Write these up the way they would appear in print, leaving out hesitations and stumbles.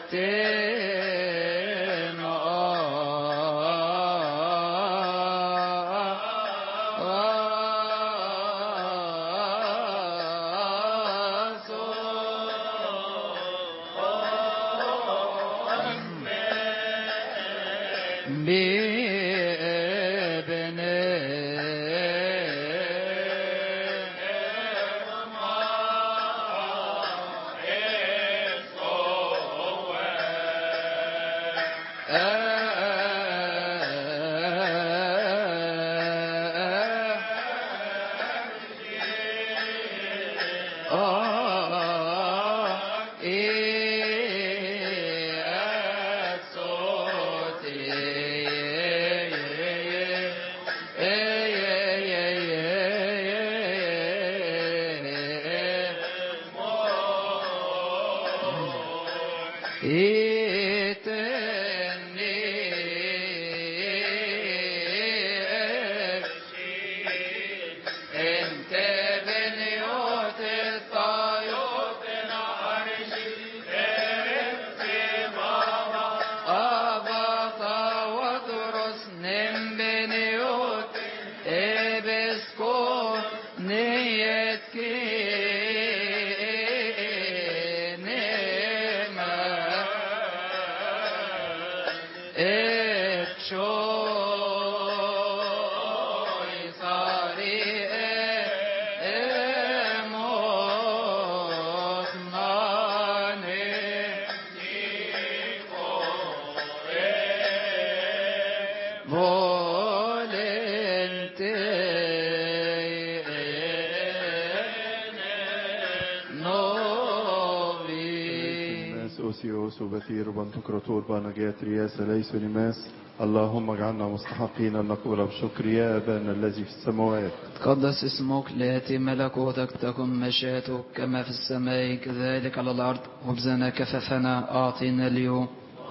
وبثير بنتكرتور بانجات رياس ليس لماس. اللهم اجعلنا مستحقين أن نقول بشكر يا أبانا الذي في السماوات. تقدس اسمك، ليأتي ملكوتك، تكن مشيئتك كما في السماء كذلك على الأرض. خبزنا كفافنا أعطينا اليوم،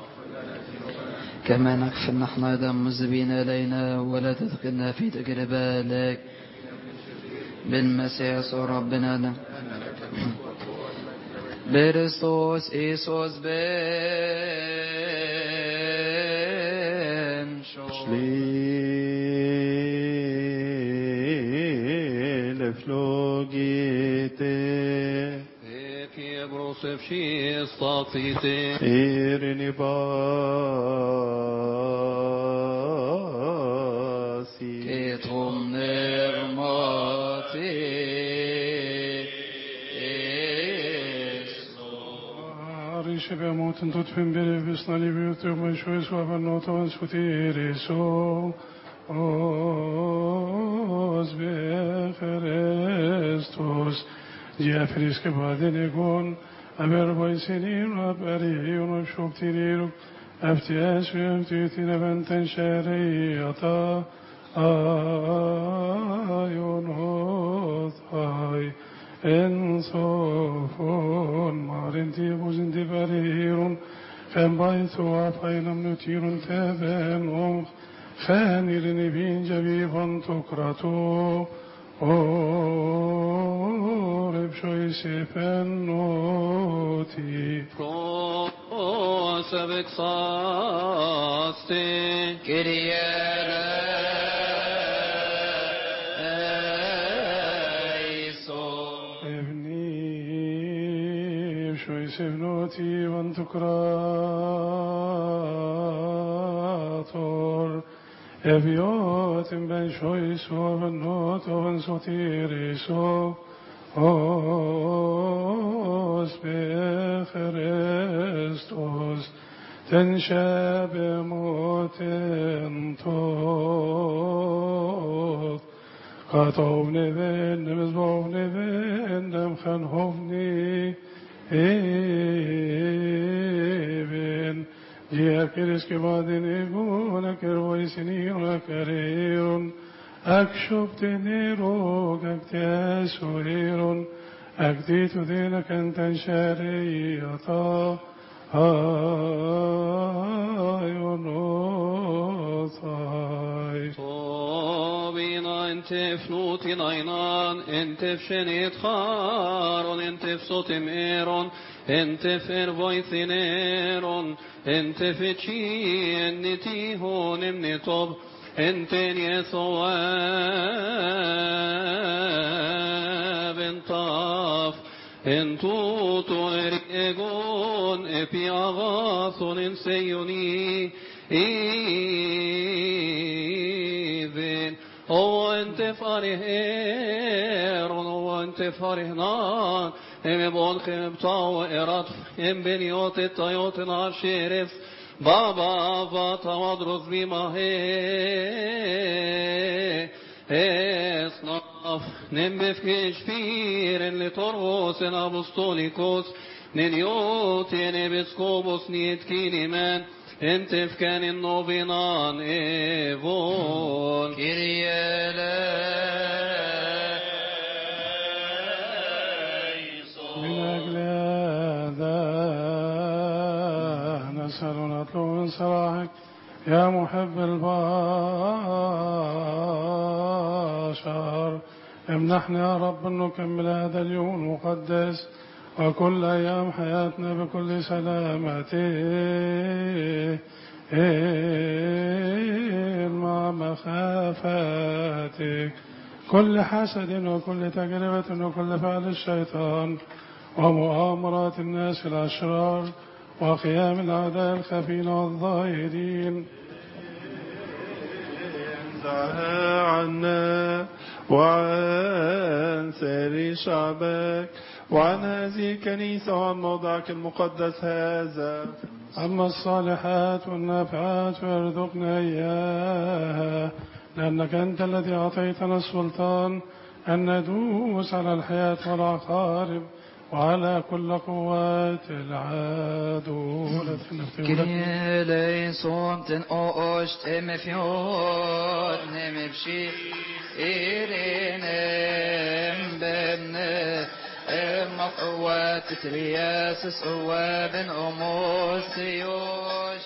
كما نغفر نحن أيضا مذنبين إلينا، ولا تدخلنا في تجربة، لكن بالمسيح يسوع ربنا. Berestos Isos ben Schlile flogite Fiebros Efshis Tatite Irini basi Ketum nermati Şebe mutun tutfin beri bisnali büyütük ve şu esvaben notavan sutiri so os be Christus Jefris ke baden egon aber boysenin aberiyon şoptirir eftes ve eftitin eventen şeriyata ayon hay en sofon marenti buzindi barirun fen baytu afaynam nutirun teben fenirini bince vivan tokratu repşoy sefen noti prosevek sasti Kyrie Sevnoti vantukrator eviotim ben shoiso notovan sotiriso os be Christos ten shabe moten tot katovne ben nemzbovne ben nem khan hovni Even Diakeres ke vadin egon akervoisini akareon akshop tenero gaktesoeron akditu dena kantan shariata ayonotai Tobina entef nutin aynan entef shenit kharon entef sotim eron انت فربويثنيرون انت فتشي انتي هون من طب انت يسوع بنطاف انتو توريقون ابياغاثون انسيوني إذن هو انت فرهيرون هو انت فرهنان ام بول خمطاو اراد ام بنيوت الطيوت نار شيرف بابا فاتا ودرس بما هي اصناف نمبفكش فيرن لتروس ابوستوليكوس نيوت نبسكوبوس نيت كينيمان انت فكان النوبينان ايفون من أجل هذا نسأل ونطلب من صلاحك يا محب البشر امنحنا يا رب أن نكمل هذا اليوم المقدس وكل أيام حياتنا بكل سلامة مع مخافتك كل حسد وكل تجربة وكل فعل الشيطان ومؤامرات الناس الأشرار وقيام الأعداء الخفين والظاهرين انزعها عنا وعن سائر شعبك وعن هذه الكنيسة وعن موضعك المقدس هذا. أما الصالحات والنافعات فارزقنا إياها لأنك أنت الذي أعطيتنا السلطان أن ندوس على الحياة والعقارب وعلى كل قوات العدو. Kyrie leison ten ost emefjord nemepshi irinem benne مقوات ترياس صواب أموسيوش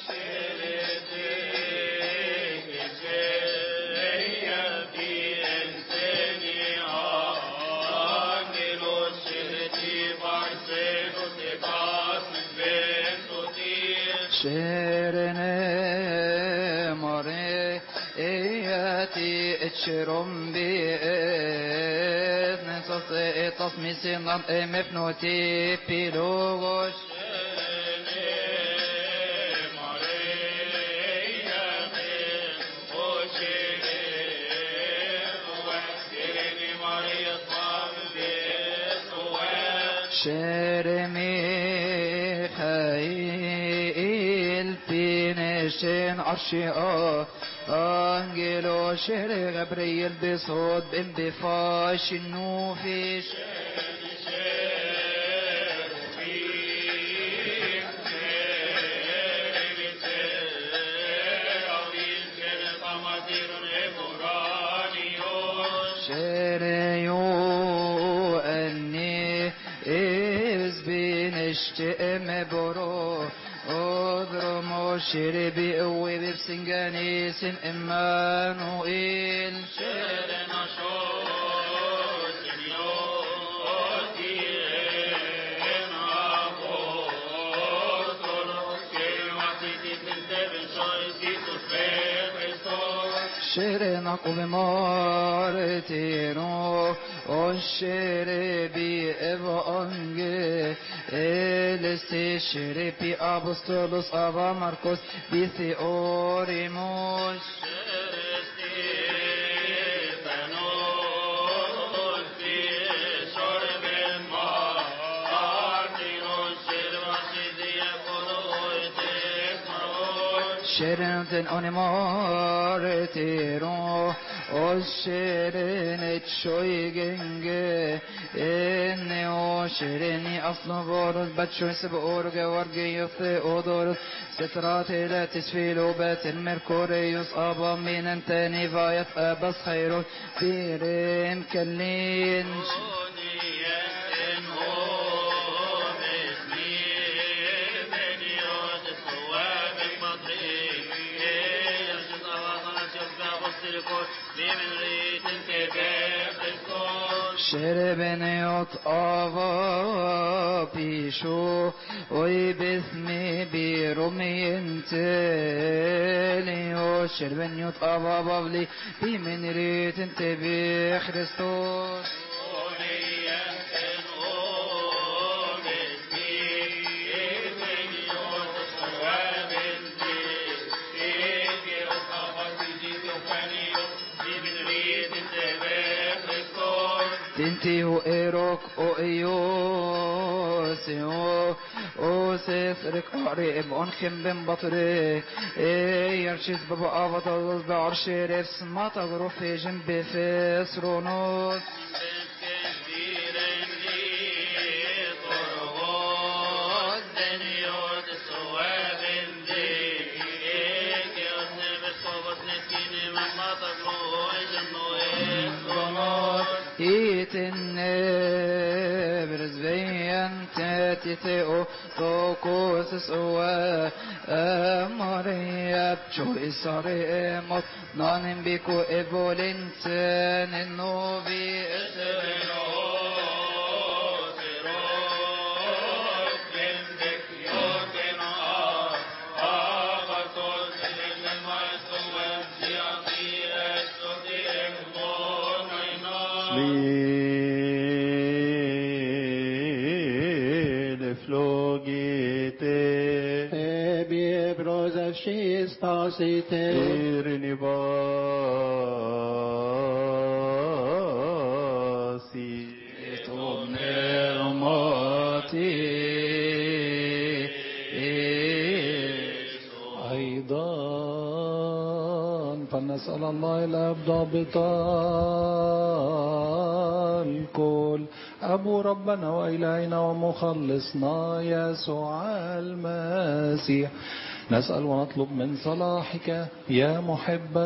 شيرنا مري إياتي اتشرم بإذن تصميسي نم مفنوتي بيلوغوش شرمي خيل بينشين عرشي أنجلو شهر غبريل بصوت بفاش النوفيش شريو أني إذ بنشتئم برو أضرمو شربي قوي بسنجانيس إمانوئيل شرنا شوش سنيوتي شرنا قوي مارتينو وشربي إبانجي إلسي شربي أبوستولوس أبا ماركوس بيثيوريموس شرنتن أنمارتيرو وشرنت شويجنجي إني وشرني أصل بورد باتشو سبورج ورجي يفي أودورس ستراتي لا تسفيلو بات المركوريوس أبا من أنتني فايت أبس خيرو فيرم كلين شربنيوت آوا بيشو وي باسمي برومي انتليو شربنيوت آوا بابلي بمن ريت انت بخريستوس تنتيو إيروك أو إيوسيو أو سيسرك قريب أنخم بن بطري يرشيز بابا أبطال بعرشي رفس ما تغرو في جنب فسرونوس Itenne brisbeyan titeo tokosis oa Maria choisare emot nanim biko evolinten novi eseveno Stasite Nibasi Etomnermati أيضا فنسأل الله الأب ضابط الكل أبو ربنا وإلهنا ومخلصنا يسوع المسيح نسأل ونطلب من صلاحك يا محب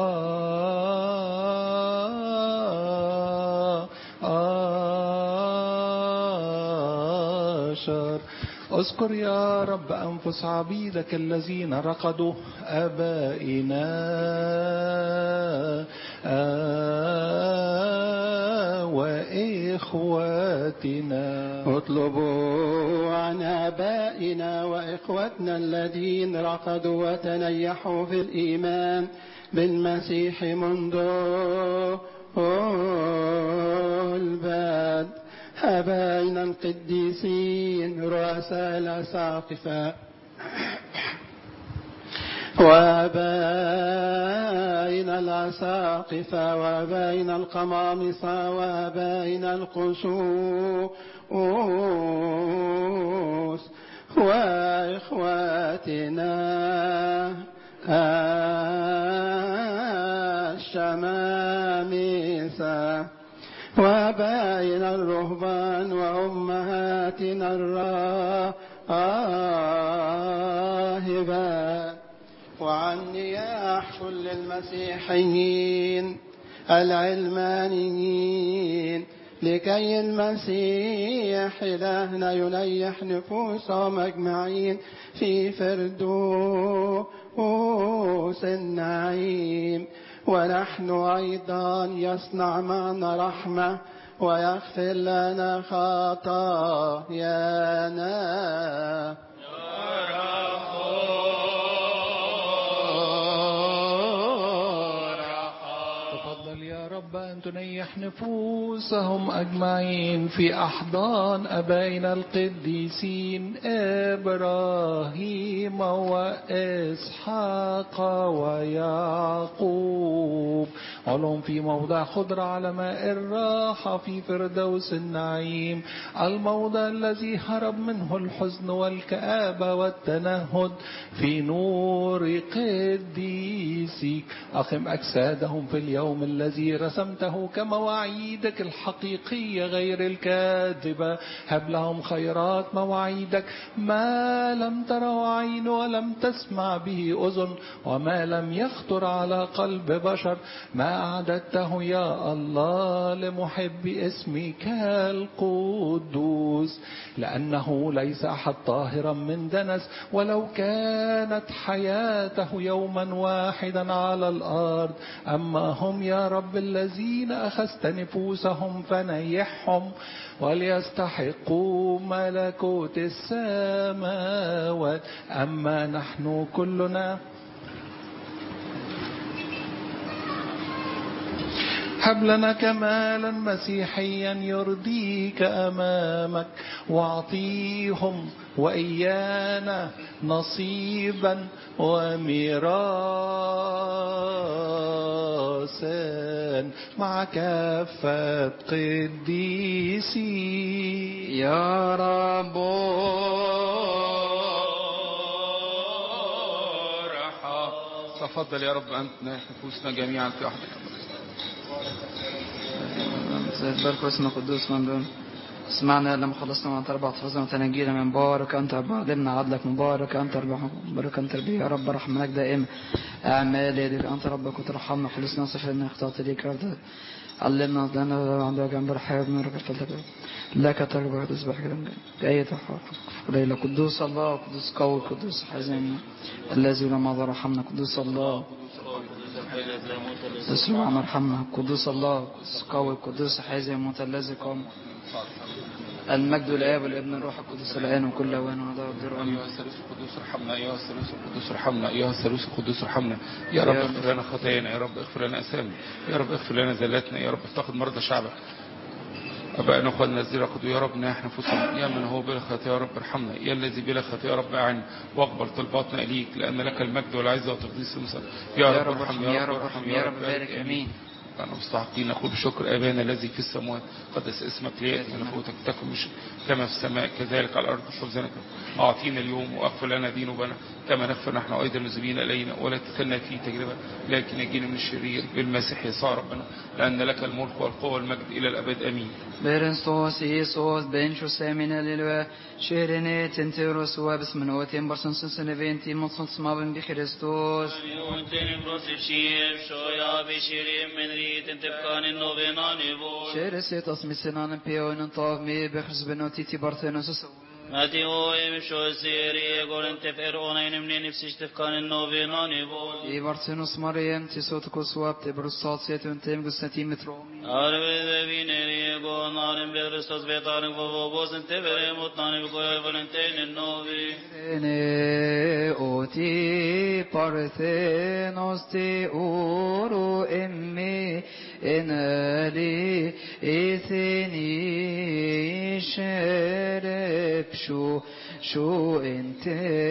البشر اذكر يا رب أنفس عبيدك الذين رقدوا آبائنا وإخواتنا اطلبوا عن آبائنا وإخوتنا الذين رقدوا وتنيحوا في الإيمان بالمسيح منذ البدء آبائنا القديسين رؤساء الأساقفة وآبائنا الأساقفة وآبائنا القمامصة وآبائنا القسوس وإخواتنا الشمامسة وآبائنا الرهبان وأمهاتنا الراهبات وعني يا كل المسيحيين العلمانيين لكي المسيح إلهنا ينيح نفوسهم أجمعين في فردوس النعيم ونحن أيضا يصنع معنا رحمة ويغفر لنا خطايانا. تفضل يا رب أن تنيح نفوسهم أجمعين في أحضان أبائنا القديسين إبراهيم وإسحاق ويعقوب علهم في موضع خضرة على ماء الراحة في فردوس النعيم الموضع الذي هرب منه الحزن والكآبة والتنهد في نور قديسك أقم أجسادهم في اليوم الذي رسمته كمواعيدك الحقيقية غير الكاذبة هب لهم خيرات مواعيدك ما لم تروا عين ولم تسمع به أذن وما لم يخطر على قلب بشر ما أعددته يا الله لمحب اسمك القدوس، لأنه ليس أحد طاهرا من دنس، ولو كانت حياته يوما واحدا على الأرض. أما هم يا رب الذين أخذت نفوسهم فنيحهم، وليستحقوا ملكوت السماوات. أما نحن كلنا هب لنا كمالا مسيحيا يرضيك أمامك، واعطيهم وإيانا نصيبا وميراثا مع كافة قديسي يا رب ارحم. تفضل يا رب أنت نفوسنا جميعا في وحدك. بارك اسمك قدوس من دون اسمعنا لما خلصنا من أربع حفظنا وتنجينا من بارك أنت بعلمنا عدلك مبارك أنت بارك أنت ربي يا رب رحمك دائما أعمال يدك أنت ربك وترحمنا خلصنا صفرنا اختارت ليك رب علمنا لنا عندك جنب الحياة بنورك الفلتك لك تربح تصبح جاية تحقق ليلة قدوس الله قدوس قوي قدوس حزين الذي لما رحمنا قدوس الله تسرع مرحمنا قدوس الله قدوس قوي قدوس حازم متلذذ قام المجد للآب والابن الروح القدس الآن وكل أوان وعداء الدر آمين. أيها الثالوث القدوس ارحمنا، أيها الثالوث القدوس ارحمنا، أيها الثالوث القدوس ارحمنا. يا رب اغفر لنا خطايانا، يا رب اغفر لنا أثامنا، يا رب اغفر لنا زلاتنا، يا رب افتقد مرضى شعبك. أبائنا وأخواننا الذين رقدوا يا رب ناح نفوسهم، يا من هو بلا خطيئة يا رب ارحمنا، يا الذي بلا خطيئة يا رب أعن واقبل طلباتنا إليك، لأن لك المجد والعزة وتقديس المثل. يا رب ارحم، يا رب ارحم، يا رب بارك. آمين. أنا مستحقين نقول بشكر أبانا الذي في السماوات قدس اسمك ليأتي ملكوتك تكن كما في السماء كذلك على الأرض. خبزنا أعطينا اليوم واغفر لنا ذنوبنا كما نغفر نحن أيضا المذنبين إلينا، ولا تدخلنا في تجربة لكن نجينا من الشرير بالمسيح يسوع ربنا، لأن لك الملك والقوة والمجد إلى الأبد. آمين. Berenstos Isos benchos semina lilwa شيرني تنتيروس وابس من وتين برسنس سنفينتي مصنص ما بن بخريستوس يونتين بروسيف شيف شويا بشيرين من ريت انتبقان النوبينان يبول شيرسيت اسمي سنان بيوين انطاف مي بخرس بنوتيتي بارثينوس ماتيو يمشو سيري يقول انت فرعونين من نفسي تفكان النوبينان يبول اي بارثينوس مريم تسوتكو سواب تبرستات سيتون تيم قسنتي مترومي أربعة بينيري يقول نارم بخريستوس بيطارق وفوبوس انت فرموتناني بقول فلنتين النوبي اوتي بارثينوس تي اورو امي انالي اثني شرب شو انت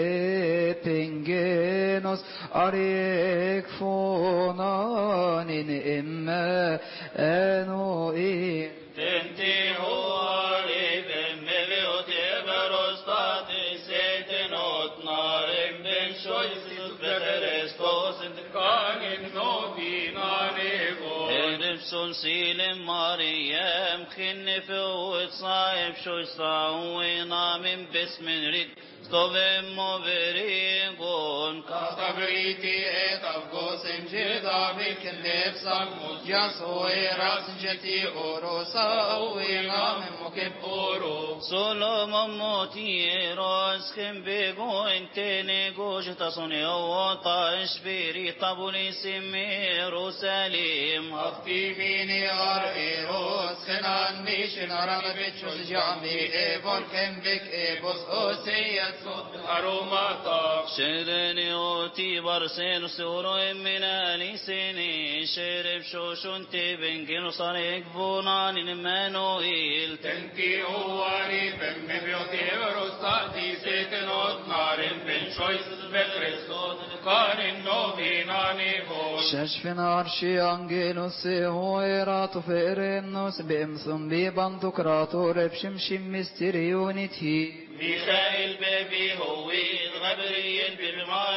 بنجنوس اريك فونان اما انو ايه تنتي هو عليك مبيوتي برستاتي سيتنوت نارم بن شويسيس بخريستوس انتقان النوبيناني نفسون سيلم مريم خنف وتصايب شو يصاوينا من باسم ريد ستوفم مبريقون كاستبريتي اتفقوس انجدا بالكنف صمت جاسوي راس جتي اوروسا وينا من مكب اورو سولومون موتي روسكن بيقو انتني قوش تصني وطاش بيري طابولي سميرو سليم افتي فيني ارئيروس خنان ميشن ارم بيتشوز جامي ايبون كمبك ايبوس اوسيت أروماتا شرني أوتي برسين سورو من لسني شرب شوشون تبنكن صريق بونان المانويل تنتي أواري بمبيوتي برستاتي سيتنوت نارم بن شويس بخريستوس كان النوبيناني بول ششفن عرشي أنجيلوس هويراتو فيرنوس بإمثم بيبانتو كراتو ربشمشم مستريونيتي ميخائيل بابي هويد غبريل بمعال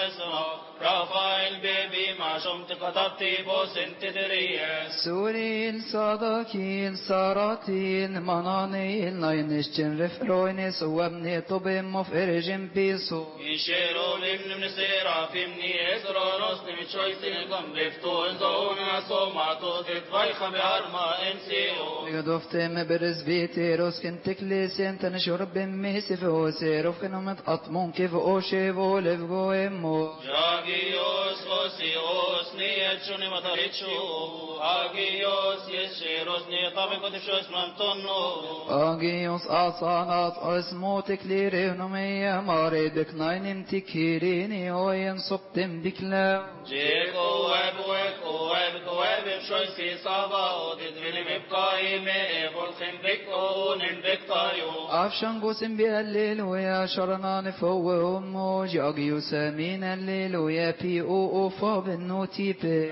وإسرا رافائيل بيبي ما شمت قطبتي بوس انت دريس سوريل صادقين ساراتين منانيل ناينشتن رفروينس وابني طبم مفرجن بيسو يشيرو بمن من سيرافيمني إسرا نصني متشويسينكم بفتو انزون أصوماتو تتفايخ بأرما انسيو يدفتم برزبيتي روسكن تكليسين تنشرب بميسي فوسي رفكن متقطمون كيف أوشي فولف قويمو Agios osios niechuni matarichu Agios yeshiros nietaben kotifshos mantonno Agios asanat اسموتك ليرينومي ماريدك ناينم تكيريني وين صبتم بكلا Jeko web shoysi sava odidvili mipkaime volchem bikko nimbiktayo عفشان قوسم بالليل ويا شرنا نفوه موج أغيوس من الليل ويا بي او فاب النوتيبي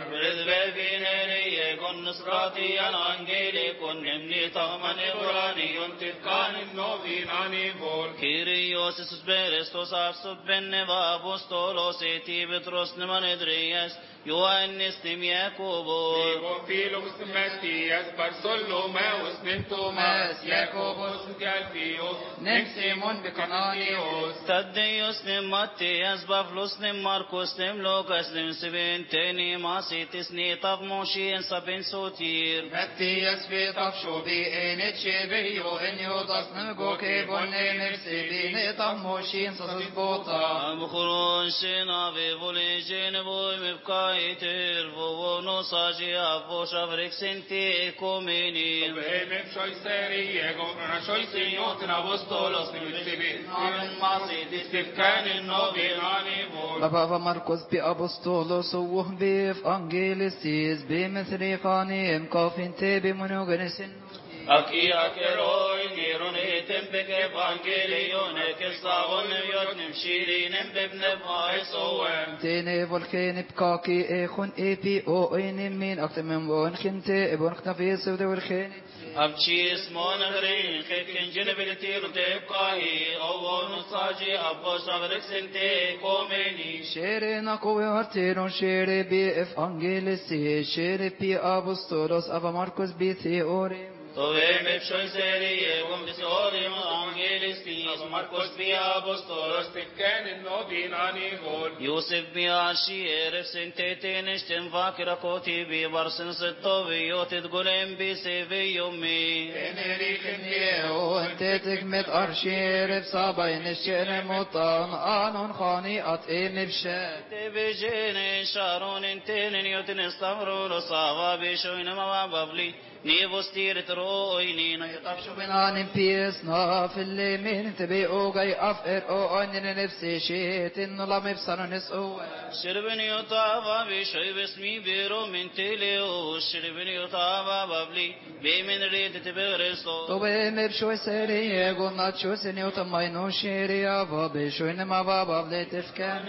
Rizbeviner kon nusrati an angeli kon nemni tahman burani yontif kanin novinani vol Kyrios Isus Berestos Arsubben Neva Apostolos eti Petros Neman Edrias Ioannis Nim Jakobos Theophilus Matthias Bartholomeus Nim Thomas Jakobus Galpios Nim Simon Becananios Taddeios Nim Matthias Bavlus Nim Marcos Nim Lucas Nim Seventeni Masitis Nitav Moshe Sabin Sotir Matthias Vitaf Shobi Enetchebeyo Enyodas Nagoke Bonne Mercedes Netav Moshin Sasas Bota Abkhurun Shinavi Volijin Boy Mipkaitir Vono Saji Avo Shavrik Senti Komini Behemem Shoiseri Egon Shoiseriot Apostolos Nim Amen Masitis Tifkanin Novinani Vol بابا مركز بأبسطولوس وهم بيف أنجيلسيس بمثري خانيم كافين تبي منوغنسن Aki akeroi nirun etem pek evangelion ekesavon yotnim shirinem bebne vaisoem تيني فولكين بكاكي إخون إبي أو إني من أكتر من بون خنتي إبون اختفي سودة والخين Abchis monagrin khekin jelebiltir tepkahi awon saji abbas avrik sente komeni شيري نقوي هرتيرون شيري بي إف أنجيلسي شيري بي أبسطولوس أبا مركز بي ثيوري Tove me shoiseri egum bisorim angelistis Marcos bia apostolos Tifkanin Novinani Vol Yosef bia shieref sentetin ishtem vakira koti bi barsin setovi yotit golem bi sevi yomi Enerikim وانت تكمت أرشير بصابين الشير مطان آنون خاني أطئم بشاد Tebejene sharon intenen yotin estamrun sava bishoin ma babli Nivos tiret roini na شو بنان بيس ناف اللي من تبيعو جاي أفقر أو أنين نفسي شيت إنه لم يبصر نسقو Shirbin yutava bishoy besmi biro min teleo Shirbin yutava babli bemin red teberisto طبي مبشوي سري قلنا تشو سنيو تماينو شيري أفا بشوي نما بابا بلي تفكان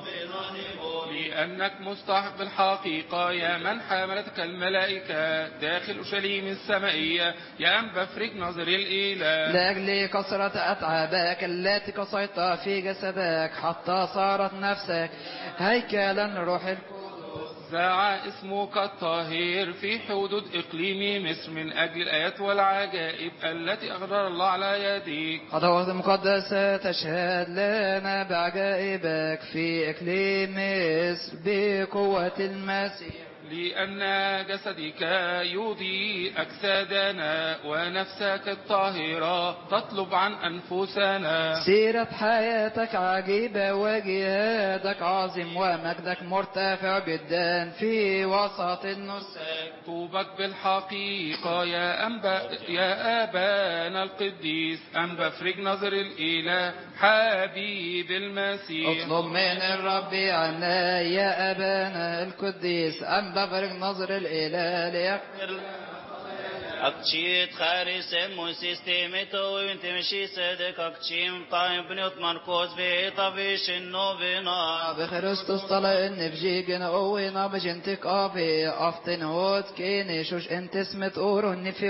لأنك مستحق بالحقيقة يا من حملتك الملائكة داخل أورشليم السمائية يا أنبا فريق نظر الإله لأجل كثرة أتعابك التي قصيت في جسدك حتى صارت نفسك هيكلا روح القدس زاع اسمك الطاهر في حدود إقليم مصر من أجل الآيات والعجائب التي أقدر الله على يديك خطوات مقدسة تشهد لنا بعجائبك في إقليم مصر بقوة المسيح لأن جسدك يضيء أجسادنا ونفسك الطاهرة تطلب عن أنفسنا سيرة حياتك عجيبة وجهادك عظيم ومجدك مرتفع جدا في وسط النساك طوبك بالحقيقة يا أبانا القديس أنبا فريق نظر الإله حبيب المسيح اطلب من الرب عنا يا أبانا القديس أنبا فريق نظر الإله ليغفر Akchit kharisem moisistemeto intimshi sedek akchim taim bnot Marcos veta vishin novena بخريستوس طلع إن بجيجنا قوينا بجنتك أبي أفتن هوت كيني شوش انت اسمت أورو نفيوي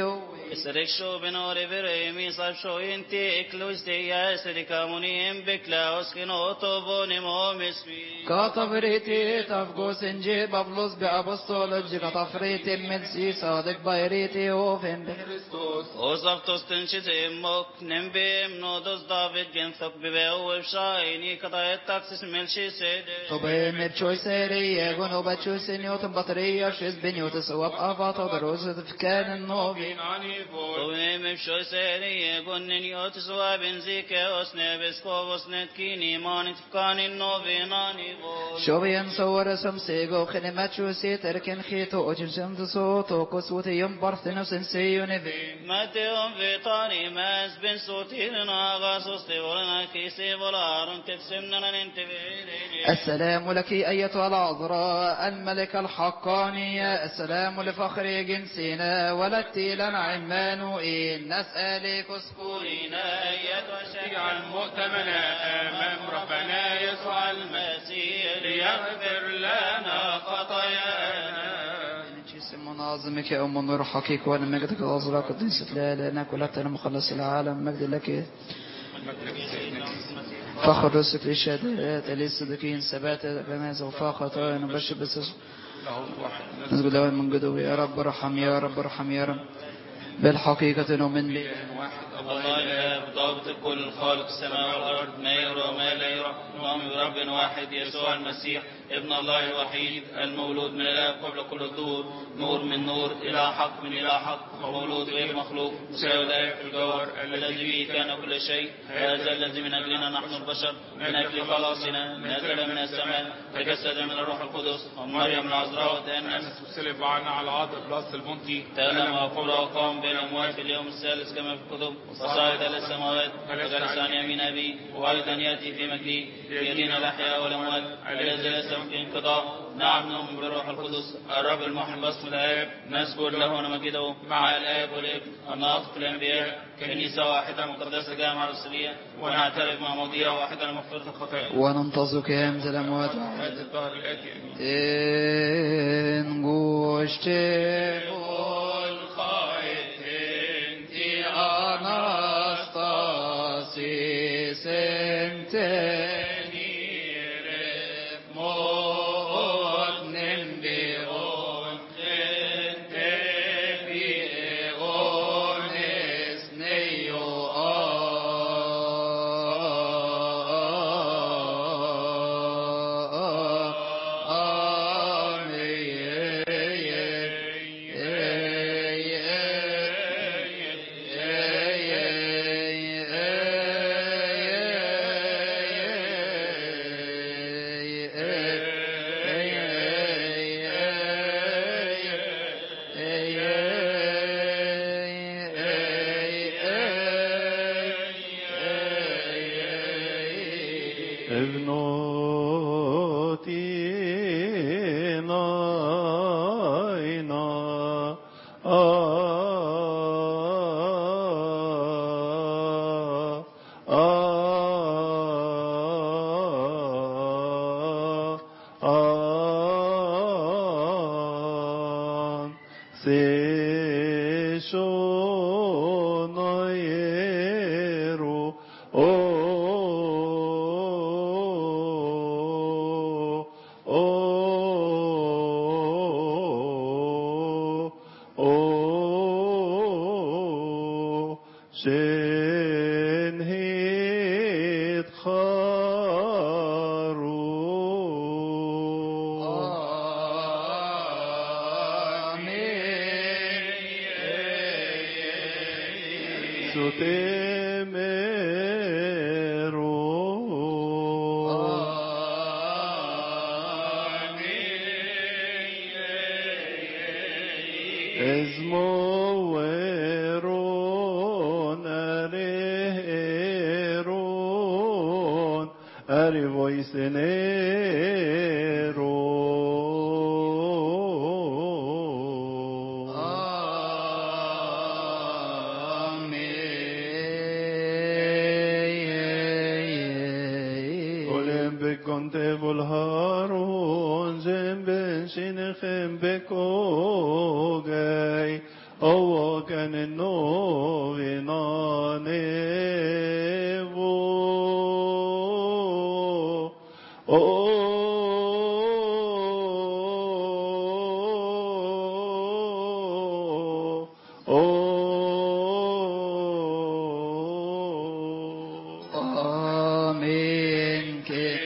Iseriksho benore veremi sapsho inti ekluistia eserikamunim beklaos kinoto bonimo mismi. كطفريتي تفقوس انجي ببلوس بأبسطولج كطفريتي ملسي صادق بايريتي وفين بخريستوس Osaftos tenshite mok nembim nodos David genthok bibeo shayni kata taxis melshi sede. طبي مبشوي سيري يغون وبتشوي سنيوت بطرية شيز بنيوت سواب أفاتا دروز فكان النوبي طبي مبشوي سيري يغون نيوت سواب زيكا osne besko osne kini manit fkan النوبي ناني شوبي نصور سمسيغو خدمات شو سيتركن خيتو أجلسن تصوتو كسوتي يوم برثنو سنسيوني ماتيهم في طاري ماس بن صوتيرنا غاسوس تورنا كيسي ولارن تتسمنا ننتبه. السلام لك أيتها العذراء الملك الحقانية السلام لفخر جنسنا ولدتي لنا عمانوئيل نسألك اسكورينا أيتها الشجاع المؤتمنة أمام ربنا يسوع المسيح ليغفر لنا خطايانا. اسم مناظمك يا أم النور حقيق وأنا مجدك العذراء قديسة لا لأنك ولدت مخلص العالم مجد لك فخر رزقك للشهادات للصديقين ثبات بماذا وفاق خطايا نبشر بسس نسجد له من جدوه يا رب ارحم يا رب ارحم يا رب بالحقيقة نؤمن به الله الآب ضابط كل الخالق السماء والأرض ما يرى وما لا يرى نؤمن برب واحد يسوع المسيح ابن الله الوحيد المولود من الآب قبل كل الظهور نور من نور إلى حق من إلى حق مولود غير مخلوق مساوي الآب في الجوهر الذي به كان كل شيء هذا الذي من أجلنا نحن البشر من أجل خلاصنا نزل من السماء تجسد من الروح القدس ومريم العذراء وتأنس وسلب عنا على عهد بلاس البنطي تألم وقبر وقام بين الأموات في اليوم الثالث كما في الكتب وصعد إلى السماوات وجلس عن يمين أبي وأيضا يأتي في مجده ليدين الأحياء والأموات الذي ليس في انقضاء نعم نؤمن بالروح القدس الرب المحب اسم الآب نسجد له ونمجده مع الآب والابن الناطق الأنبياء كنيسة واحدة مقدسة جامعة رسولية ونعترف مع مواضيع واحدة لمغفرة الخطايا وننتظر قيام الأموات هذا الظهر الآتي إن قشت Anastasis entenire modnem beon beones neo Oh, can it know آمين.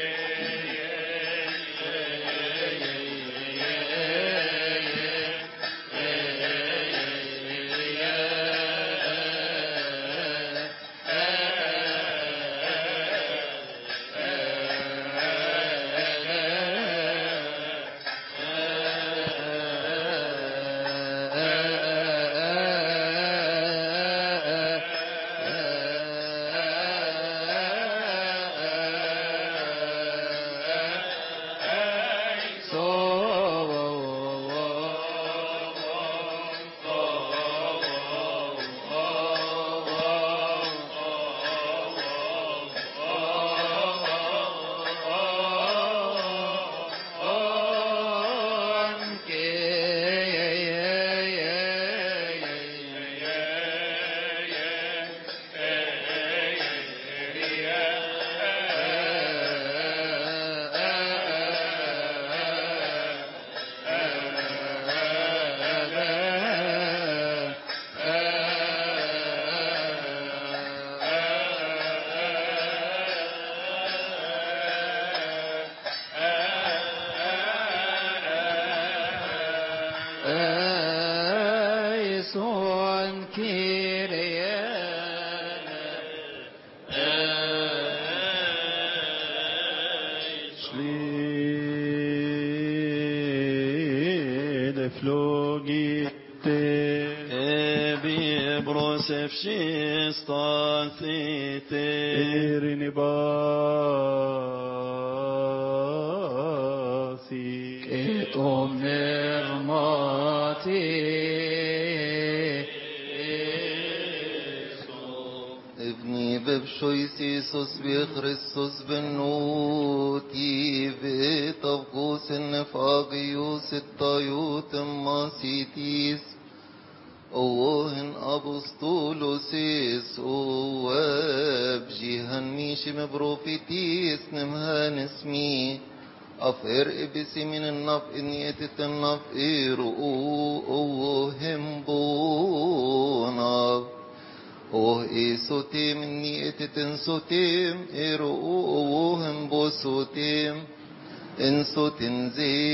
ابني ببشويسيسوس بخريستوس بنوتي بتفقوس النفاقيوس الطيوت ماسيتيس اوهن ابسطولوسيس وابجيهن ميشم بروفيتيس نمهان اسمي أفر إبسي من النف إنيتة النف إيرو أوهم بونا أوه إيسوتيم إنيتة إنسوتيم إيرو أوهم بوسوتيم إنسوتين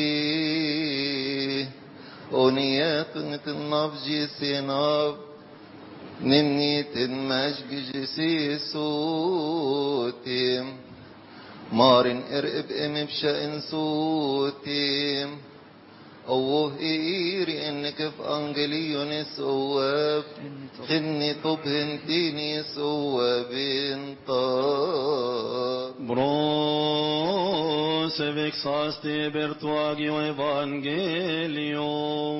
زي أونيات نتنف جيسيناف نمنيت المجج جيسيسوتيم مارن ارقب بشأن صوتي اوه ايري انك في انجليون سواب خني طبهنتيني سواب انطاب بروس فيكساستي برتواجي وإيفانجيليو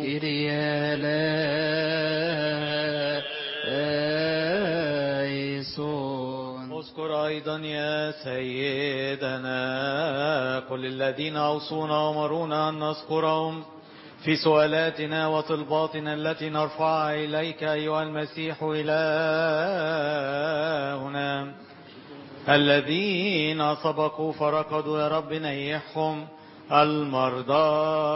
اذكر أيضا يا سيدنا كل الذين أوصونا وأمرونا أن نذكرهم في سؤالاتنا وطلباتنا التي نرفعها إليك أيها المسيح إلهنا. الذين سبقوا فركضوا يا رب نيحهم، المرضى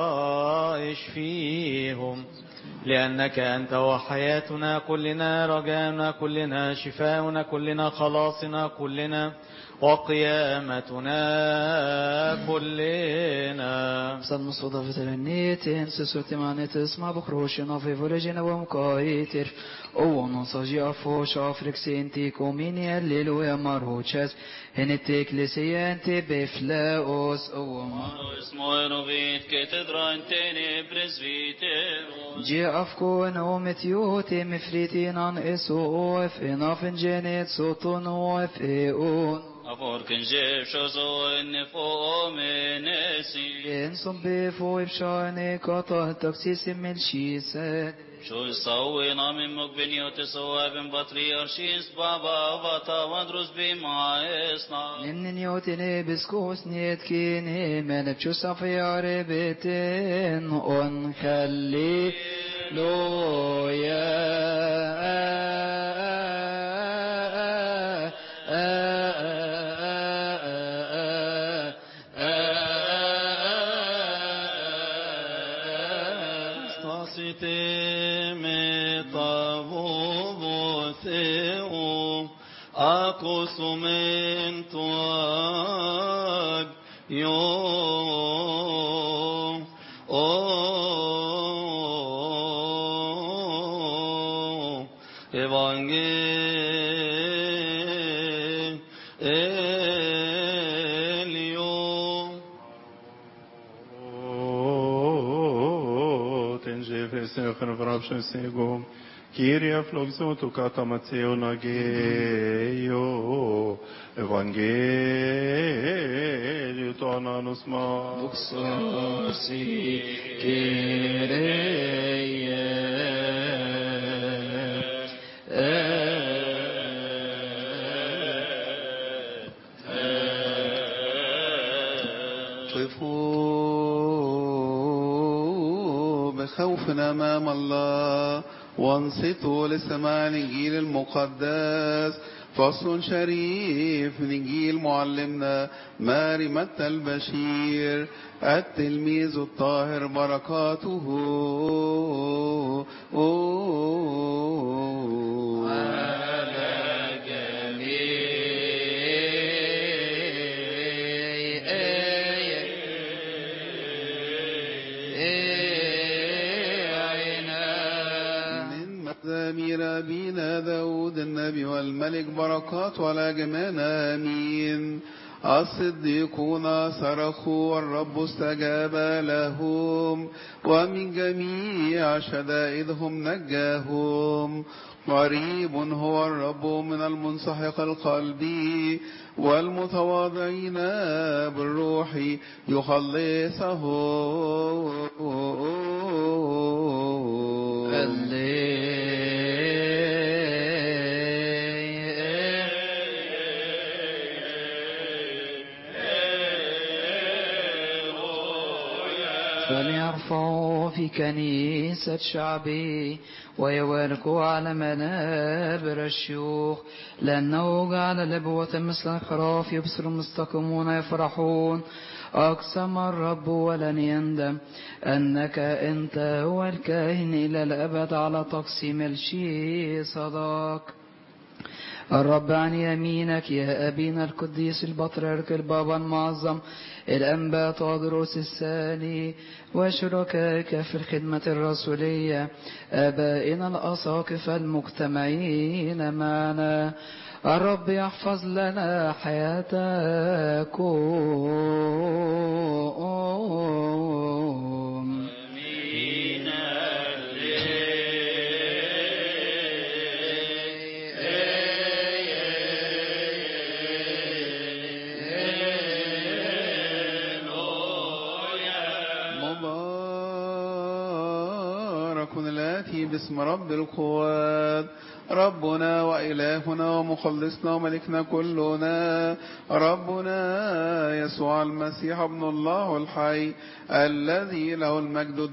اشفيهم، لأنك أنت وحياتنا كلنا، رجاؤنا كلنا، شفاؤنا كلنا، خلاصنا كلنا، وقيامتنا كلنا. Psalm صدفة النيتين سسوتي معنات اسمع بخروشنا في فرجنا ومكايتر اوانو ساجي افوش افريكسينتي كوميني الليلويا مارهوتشاس هنتي كليسيانتي بفلاوس اوما اسمو نوفيت كاتدرانتيني برزبيتيرو جي افكو نومتيوتي مفريتين عن اسو اف انافن جينيت سوتون واف ايون أفور كنجيب شوزو إني فوق منسي انصم بفو بشاني قطع تقسيس من شيسان شو يسوي نامي مقبني وتسوى بن بطريرشيس بابا وطا وندرس بما يصنع نن نيوتني بسكوس نيت كيني من بشوسا في عربتين ونخلي لويا Kyria flogzotu katamateo nageio Evangelio to ananus ma Luxosi Kyrie قفوا بخوف أمام الله وانصتوا لسماع الإنجيل المقدس. فصل شريف من إنجيل معلمنا ماري متى البشير التلميذ الطاهر بركاته على مزامير أبينا داود النبي والملك بركات على جميعنا آمين. الصديقون صرخوا والرب استجاب لهم ومن جميع شدائدهم نجاهم. قريب هو الرب من المنسحق القلب والمتواضعين بالروح يخلصهم. فليرفعوا في كنيسة شعبي ويواركوا على منابر الشيوخ لأنه جعل لبوة مثل الخراف يبصر المستقيمون يفرحون. أقسم الرب ولن يندم أنك أنت هو الكاهن إلى الأبد على تقسيم الشيء صداق. الرب عن يمينك يا أبينا القديس البطريرك البابا المعظم الأنبا تودروس الثاني وشركائك في الخدمة الرسولية آبائنا الأساقفة المجتمعين معنا. الرب يحفظ لنا حياتكم. باسم رب القوات ربنا وإلهنا ومخلصنا وملكنا كلنا ربنا يسوع المسيح ابن الله الحي الذي له المجد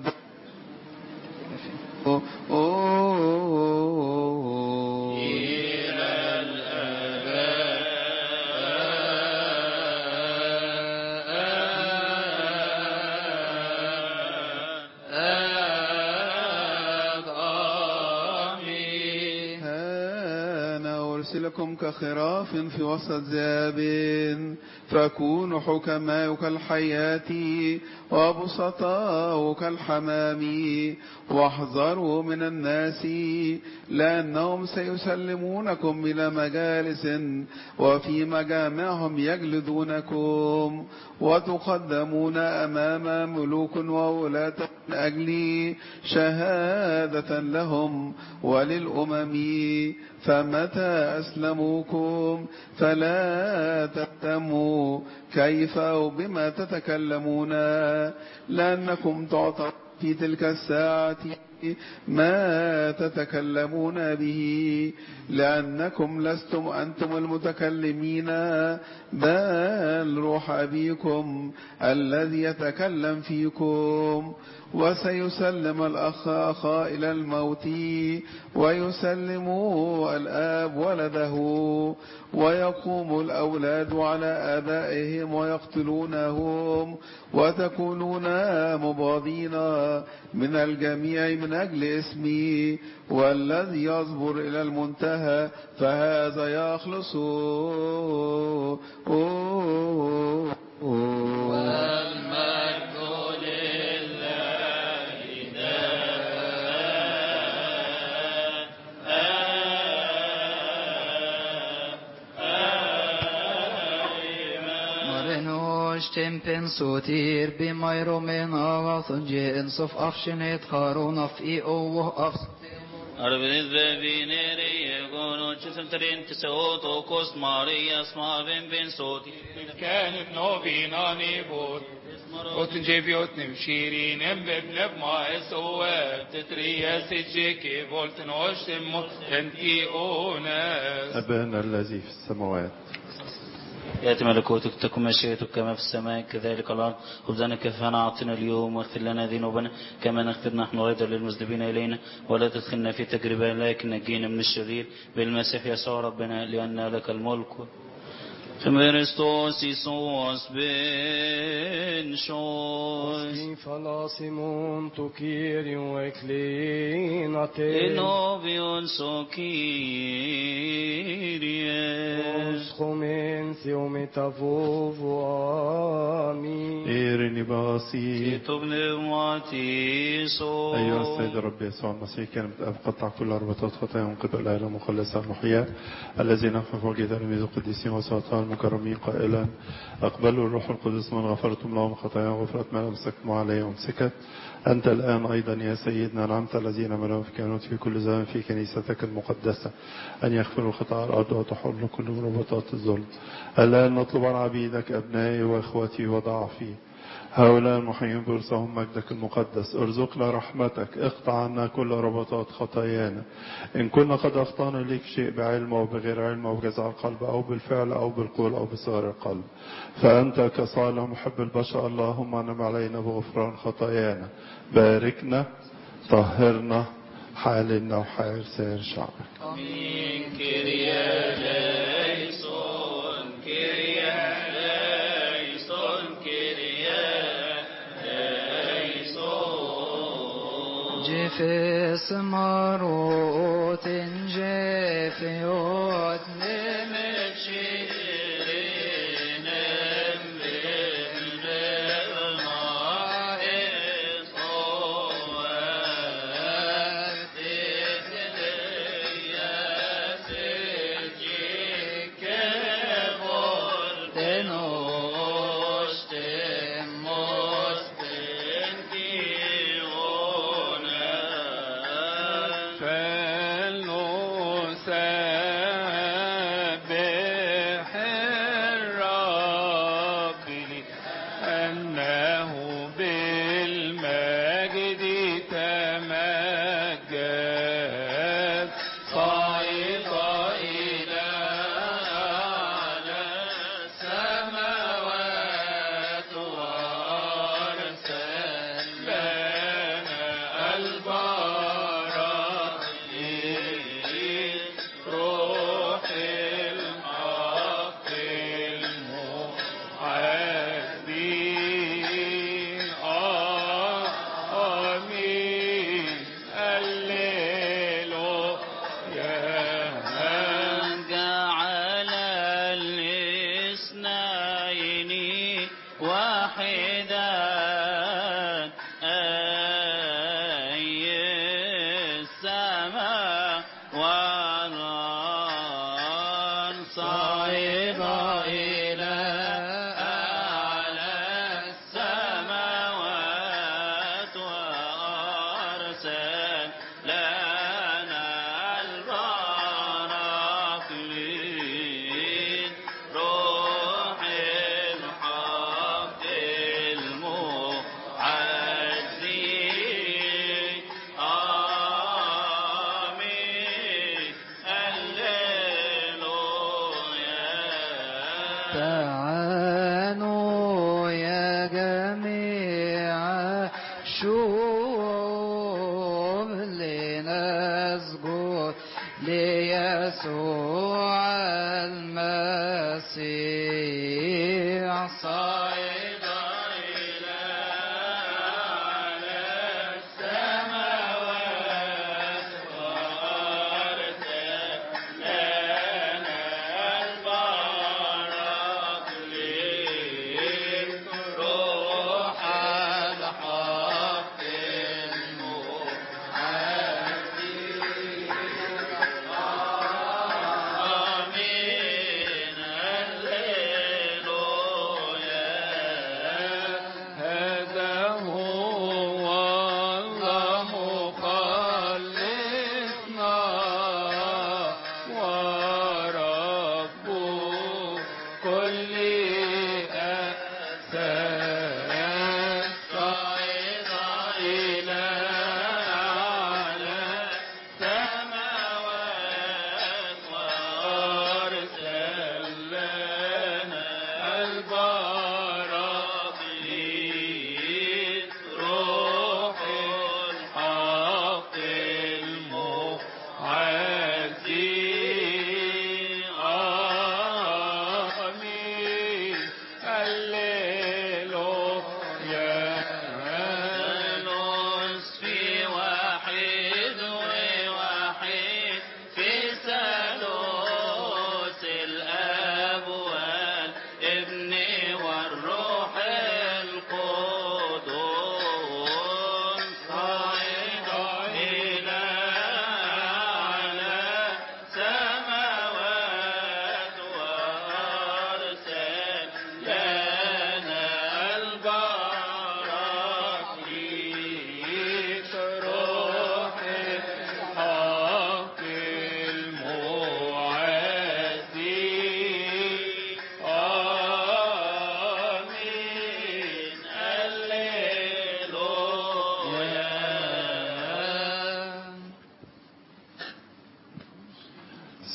لكم كخراف في وسط ذئاب فكونوا حكماء كالحيات وبسطاء كالحمام واحذروا من الناس لأنهم سيسلمونكم إلى مجالس وفي مجامعهم يجلدونكم وتقدمون أمام ملوك وولاة من أجل شهادة لهم وللأمم. فمتى أسلموكم فلا تهتموا كيف أو بما تتكلمون لأنكم تعطون في تلك الساعة ما تتكلمون به لأنكم لستم أنتم المتكلمين بل روح أبيكم الذي يتكلم فيكم. وسيسلم الأخ أخا إلى الموت ويسلم الآب ولده ويقوم الأولاد على آبائهم ويقتلونهم وتكونون مباضين من الجميع من من أجل اسمي، والذي يصبر إلى المنتهى فهذا يخلص. Tempen sotir bimajro men avathunje en sof afshinet kharon af I o af Arbeidet ved vinere yegon og tjentrin tisot og kost Maria smaven ben soti كانت نوبينا نيبوت وتنجيبيوت نمشيرين ببنب ما اسوات تتريا سجيكي فولتن وشم تنتي اوناس. أبانا الذي في السماوات يأتي ملكوتك تكن مشيئتك كما في السماء كذلك الأرض. خبزنا كفانا أعطنا اليوم واغفر لنا ذنوبنا كما نغفر نحن أيضا للمذنبين إلينا ولا تدخلنا في تجربة لكن نجينا من الشرير بالمسيح يسوع ربنا لأن لك الملك. Kristus Isus ben sjås. Falasimon tokirium eklinate. Enovion so Kyrie. Oschomensium etavovo amin. إيرني باسي Titub pneumatiso. أيها السيد الرب يسوع المسيح كان قطع كل ربطات خطاياهم قبل الآلة المخلصة المحياة الذين نحن في وجه تلاميذ القديسين وسلطان المكرمين قائلا اقبلوا الروح القدس من غفرتم لهم خطاياهم غفرت ما أمسكتم عليه أمسكت. أنت الآن أيضا يا سيدنا نعمت الذين ملهم في كانوا في كل زمان في كنيستك المقدسة أن يغفروا خطايا الأرض وتحل كل ربطات الظلم. الآن نطلب عن عبيدك أبنائي وإخوتي وضعفي هؤلاء المحيين برسهم مجدك المقدس ارزقنا رحمتك اقطع عنا كل ربطات خطايانا إن كنا قد أخطأنا لك شيء بعلم أو بغير علم أو بجزع القلب أو بالفعل أو بالقول أو بصغر القلب فأنت كصالح محب البشر اللهم انعم علينا بغفران خطايانا باركنا طهرنا حالنا وحال سائر شعبك. آمين. كيريا ليسون كيريا ليسون كيريا ليسون. جفس مروت جفيوت نمشي تعالوا يا جميع الشعوب لنسجد ليسوع المسيح صاعد إلى أعلى السماوات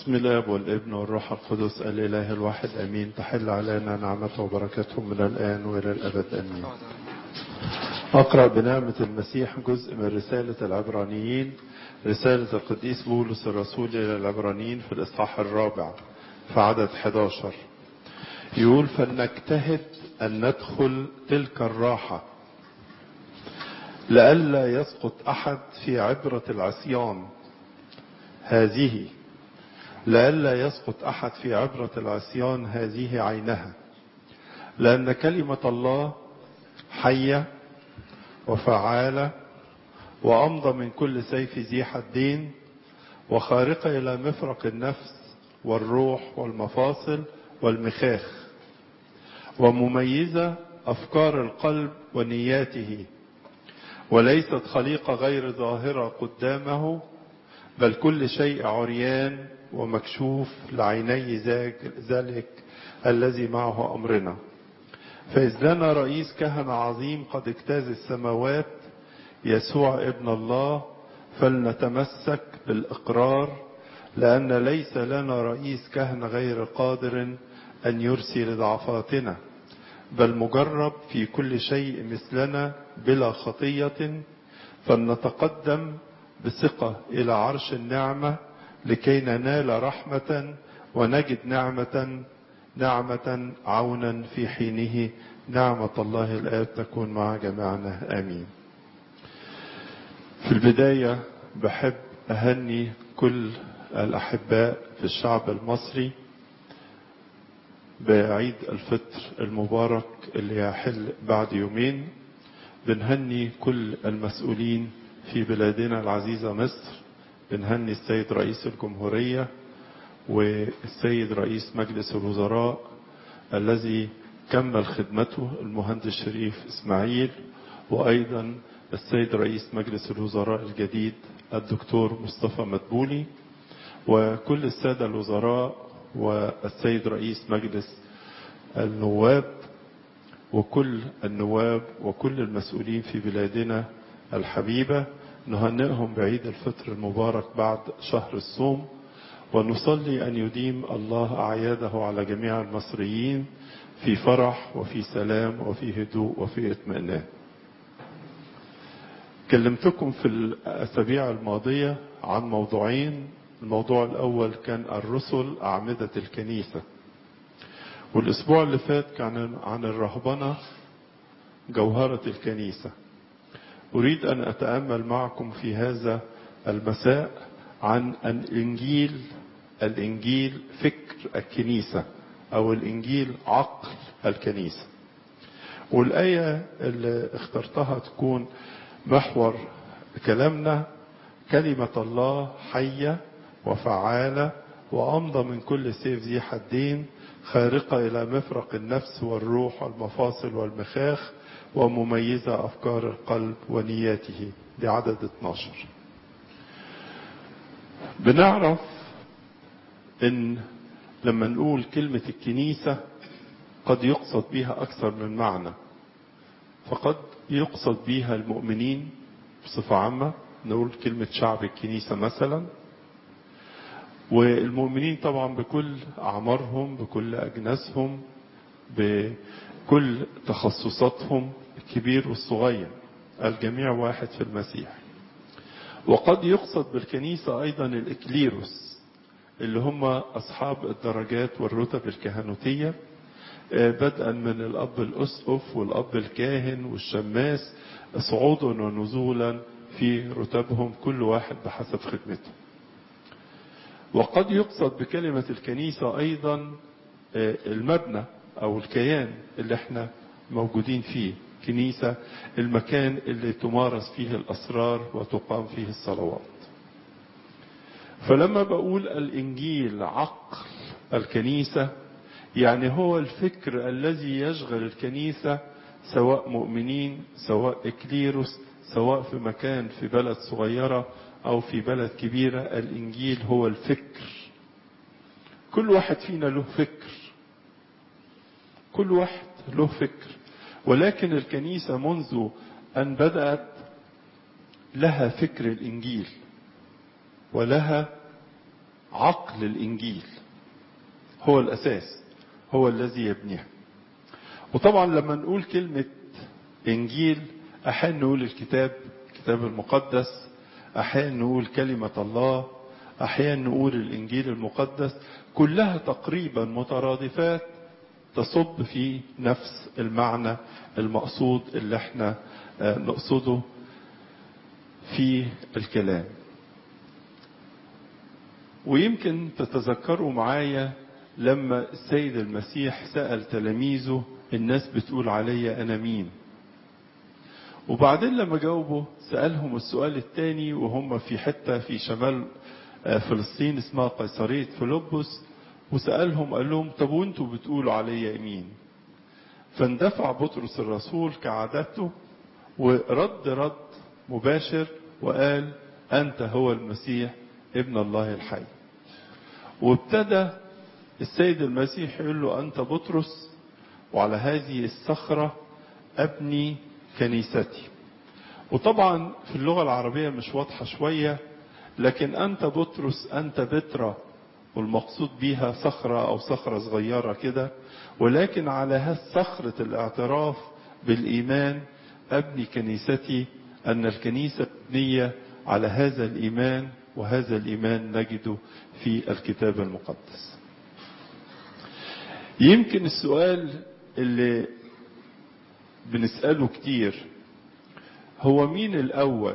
بسم الله والابن والروح القدس الإله الواحد أمين. تحل علينا نعمته وبركاته من الآن وإلى الأبد أمين. أقرأ بنعمة المسيح جزء من رسالة العبرانيين، رسالة القديس بولس الرسول إلى العبرانيين في الإصحاح 4 في عدد 11. يقول: فلنجتهد أن ندخل تلك الراحة لئلا يسقط أحد في عبرة العصيان هذه، لئلا يسقط أحد في عبرة العصيان هذه عينها، لأن كلمة الله حية وفعالة وأمضى من كل سيف ذي حدين وخارقة إلى مفرق النفس والروح والمفاصل والمخاخ، ومميزة أفكار القلب ونياته، وليست خليقة غير ظاهرة قدامه، بل كل شيء عريان ومكشوف لعيني ذلك الذي معه أمرنا. فإذ لنا رئيس كهنة عظيم قد اجتاز السماوات، يسوع ابن الله، فلنتمسك بالإقرار، لأن ليس لنا رئيس كهنة غير قادر أن يرسي لضعفاتنا، بل مجرب في كل شيء مثلنا بلا خطية، فلنتقدم بثقة إلى عرش النعمة لكي ننال رحمة ونجد نعمة عونا في حينه. نعمة الله الآب تكون مع جميعنا آمين. في البداية بحب أهني كل الأحباء في الشعب المصري بعيد الفطر المبارك اللي يحل بعد يومين. بنهني كل المسؤولين في بلادنا العزيزة مصر، بنهني السيد رئيس الجمهورية والسيد رئيس مجلس الوزراء الذي كمل خدمته المهندس شريف إسماعيل، وأيضا السيد رئيس مجلس الوزراء الجديد الدكتور مصطفى مدبولي، وكل السادة الوزراء والسيد رئيس مجلس النواب وكل النواب وكل المسؤولين في بلادنا الحبيبة. نهنئهم بعيد الفطر المبارك بعد شهر الصوم، ونصلي أن يديم الله أعياده على جميع المصريين في فرح وفي سلام وفي هدوء وفي اطمئنان. كلمتكم في الأسابيع الماضية عن موضوعين. الموضوع الأول كان الرسل أعمدة الكنيسة، والأسبوع اللي فات كان عن الرهبنة جوهرة الكنيسة. أريد أن أتأمل معكم في هذا المساء عن الإنجيل فكر الكنيسة، أو الإنجيل عقل الكنيسة. والآية اللي اخترتها تكون محور كلامنا: كلمة الله حية وفعالة وأمضى من كل سيف ذي حدين، خارقة إلى مفرق النفس والروح والمفاصل والمخاخ، ومميزة أفكار القلب ونياته. دي عدد 12. بنعرف إن لما نقول كلمة الكنيسة قد يقصد بها أكثر من معنى. فقد يقصد بها المؤمنين بصفة عامة، نقول كلمة شعب الكنيسة مثلا، والمؤمنين طبعا بكل أعمارهم، بكل أجناسهم، بكل تخصصاتهم الكبير والصغير، الجميع واحد في المسيح. وقد يقصد بالكنيسة أيضا الإكليروس اللي هم أصحاب الدرجات والرتب الكهنوتية، بدءا من الأب الأسقف والأب الكاهن والشماس، صعودا ونزولا في رتبهم كل واحد بحسب خدمته. وقد يقصد بكلمة الكنيسة أيضا المبنى أو الكيان اللي احنا موجودين فيه. كنيسة المكان اللي تمارس فيه الأسرار وتقام فيه الصلوات. فلما بقول الإنجيل عقل الكنيسة، يعني هو الفكر الذي يشغل الكنيسة، سواء مؤمنين سواء إكليروس، سواء في مكان في بلد صغيرة أو في بلد كبيرة. الإنجيل هو الفكر. كل واحد فينا له فكر، كل واحد له فكر، ولكن الكنيسة منذ أن بدأت لها فكر الإنجيل ولها عقل الإنجيل، هو الأساس، هو الذي يبنيها. وطبعا لما نقول كلمة إنجيل أحيانا نقول الكتاب المقدس، أحيانا نقول كلمة الله، أحيانا نقول الإنجيل المقدس، كلها تقريبا مترادفات تصب في نفس المعنى المقصود اللي احنا نقصده في الكلام. ويمكن تتذكروا معايا لما السيد المسيح سأل تلاميذه الناس بتقول علي أنا مين؟ وبعدين لما جاوبوا سألهم السؤال الثاني وهم في حتة في شمال فلسطين اسمها قيصرية فيلبس، وسألهم قال لهم طب وانتوا بتقولوا علي مين؟ فاندفع بطرس الرسول كعادته ورد مباشر وقال أنت هو المسيح ابن الله الحي. وابتدى السيد المسيح يقول له أنت بطرس وعلى هذه الصخرة أبني كنيستي. وطبعا في اللغة العربية مش واضحة شوية، لكن أنت بطرس أنت بترا، والمقصود بيها صخرة أو صخرة صغيرة كده، ولكن على هالصخرة الاعتراف بالإيمان أبني كنيستي، أن الكنيسة مبنية على هذا الإيمان، وهذا الإيمان نجده في الكتاب المقدس. يمكن السؤال اللي بنسأله كتير هو مين الأول،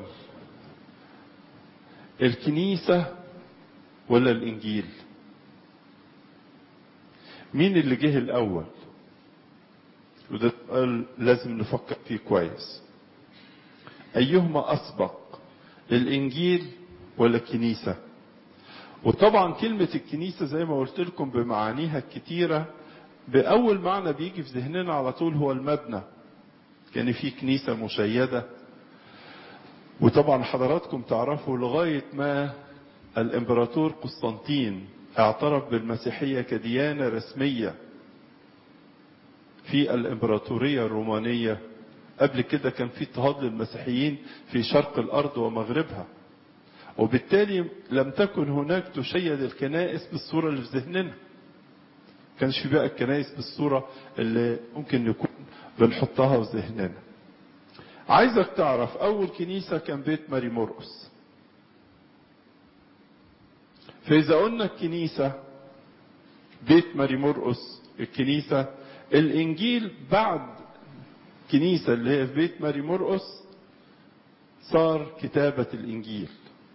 الكنيسة ولا الإنجيل؟ مين اللي جه الأول؟ وده سؤال لازم نفكر فيه كويس. أيهما أسبق، الإنجيل ولا الكنيسة؟ وطبعا كلمة الكنيسة زي ما قلت لكم بمعانيها الكتيرة، بأول معنى بيجي في ذهننا على طول هو المبنى. كان في كنيسة مشيدة، وطبعا حضراتكم تعرفوا لغاية ما الإمبراطور قسطنطين اعترف بالمسيحية كديانة رسمية في الإمبراطورية الرومانية. قبل كده كان في اضطهاد للمسيحيين في شرق الأرض ومغربها، وبالتالي لم تكن هناك تشيد الكنائس بالصورة اللي في ذهننا. كانش في بقى الكنائس بالصورة اللي ممكن نكون بنحطها في ذهننا. عايزك تعرف أول كنيسة كان بيت ماري مرقس. فإذا قلنا الكنيسة بيت ماري مرقس الكنيسة، الإنجيل بعد كنيسة اللي هي في بيت ماري مرقس صار كتابة الإنجيل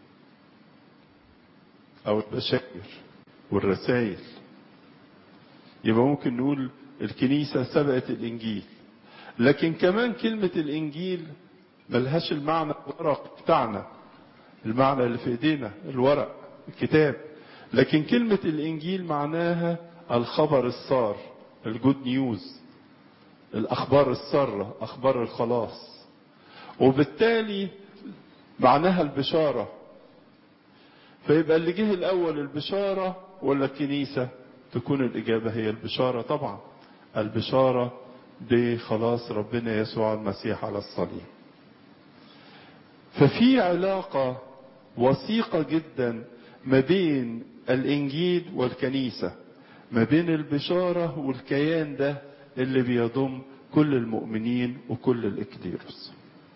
أو البشائر والرسائل. يبقى ممكن نقول الكنيسة سبقت الإنجيل. لكن كمان كلمة الإنجيل ملهاش المعنى الورق بتاعنا، المعنى اللي في ايدينا الورق الكتاب، لكن كلمة الإنجيل معناها الخبر السار، الجود نيوز، الأخبار السارة، أخبار الخلاص، وبالتالي معناها البشارة. فيبقى اللي جه الأول البشارة ولا الكنيسة؟ تكون الإجابة هي البشارة طبعا، البشارة بخلاص ربنا يسوع المسيح على الصليب. ففي علاقة وثيقة جدا ما بين الإنجيل والكنيسة، ما بين البشارة والكيان ده اللي بيضم كل المؤمنين وكل الإكليروس.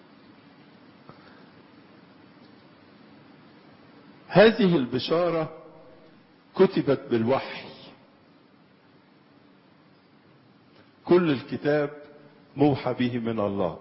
هذه البشارة كتبت بالوحي. كل الكتاب موحى به من الله،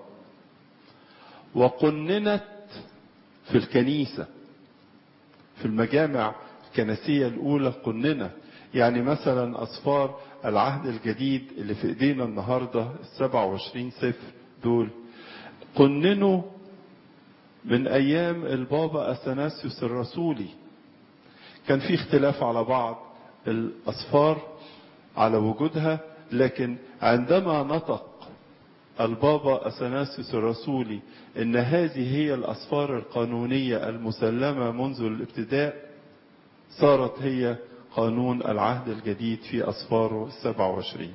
وقننت في الكنيسة في المجامع الكنسية الأولى قننت. يعني مثلا أسفار العهد الجديد اللي في ايدينا النهاردة 27 سفر دول قننوا من أيام البابا أثناسيوس الرسولي. كان في اختلاف على بعض الأسفار على وجودها، لكن عندما نطق البابا أثناسيوس الرسولي إن هذه هي الأسفار القانونية المسلمة منذ الابتداء، صارت هي قانون العهد الجديد في أسفاره 27.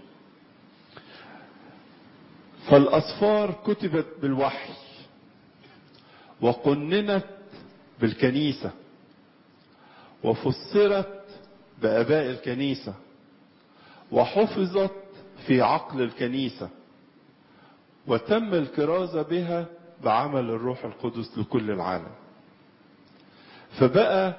فالأسفار كتبت بالوحي وقننت بالكنيسة وفسرت بآباء الكنيسة وحفظت في عقل الكنيسة وتم الكرازة بها بعمل الروح القدس لكل العالم. فبقى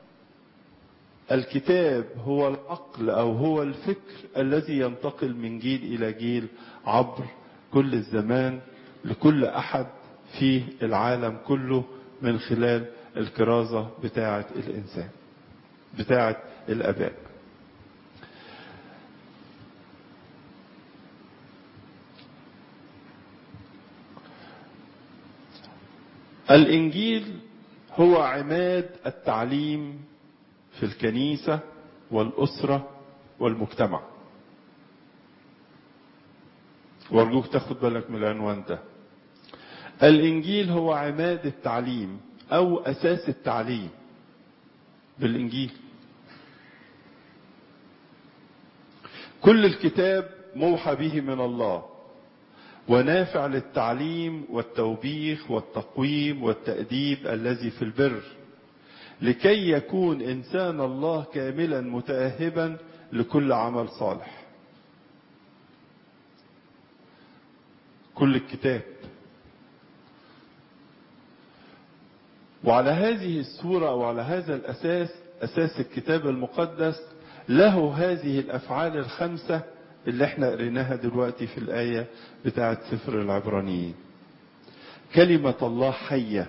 الكتاب هو العقل أو هو الفكر الذي ينتقل من جيل إلى جيل عبر كل الزمان لكل أحد في العالم كله من خلال الكرازة بتاعة الإنسان بتاعة الآباء. الإنجيل هو عماد التعليم في الكنيسة والأسرة والمجتمع. وارجوك تاخد بالك من العنوان ده. الإنجيل هو عماد التعليم أو أساس التعليم بالإنجيل. كل الكتاب موحى به من الله ونافع للتعليم والتوبيخ والتقويم والتأديب الذي في البر لكي يكون إنسان الله كاملا متأهبا لكل عمل صالح. كل الكتاب. وعلى هذه الصورة أو على هذا الأساس، أساس الكتاب المقدس، له هذه الأفعال الخمسة اللي احنا قريناها دلوقتي في الآية بتاعت سفر العبرانيين. كلمة الله حية،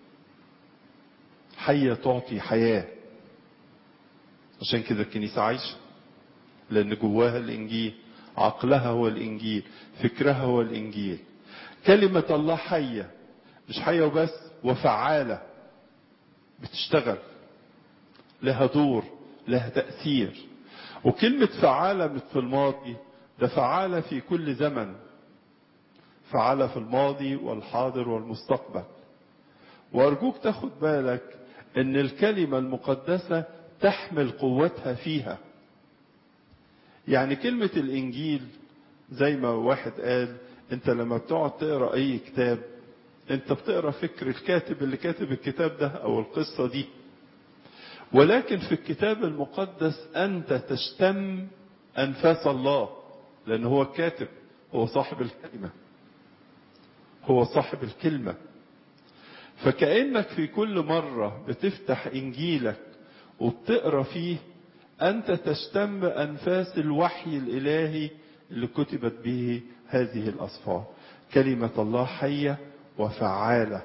حية تعطي حياة. عشان كده الكنيسة عايشة، لأن جواها الإنجيل، عقلها هو الإنجيل، فكرها هو الإنجيل. كلمة الله حية، مش حية وبس، وفعالة، بتشتغل، لها دور، لها تأثير. وكلمة فعالة مش في الماضي، ده فعالة في كل زمن، فعالة في الماضي والحاضر والمستقبل. وأرجوك تاخد بالك ان الكلمة المقدسة تحمل قوتها فيها. يعني كلمة الإنجيل زي ما واحد قال، انت لما بتقعد تقرأ اي كتاب انت بتقرأ فكر الكاتب اللي كاتب الكتاب ده او القصة دي. ولكن في الكتاب المقدس انت تشتم انفاس الله، لان هو الكاتب، هو صاحب الكلمة، هو صاحب الكلمة. فكأنك في كل مرة بتفتح إنجيلك وبتقرأ فيه أنت تشتم أنفاس الوحي الإلهي اللي كتبت به هذه الأسفار. كلمة الله حية وفعالة.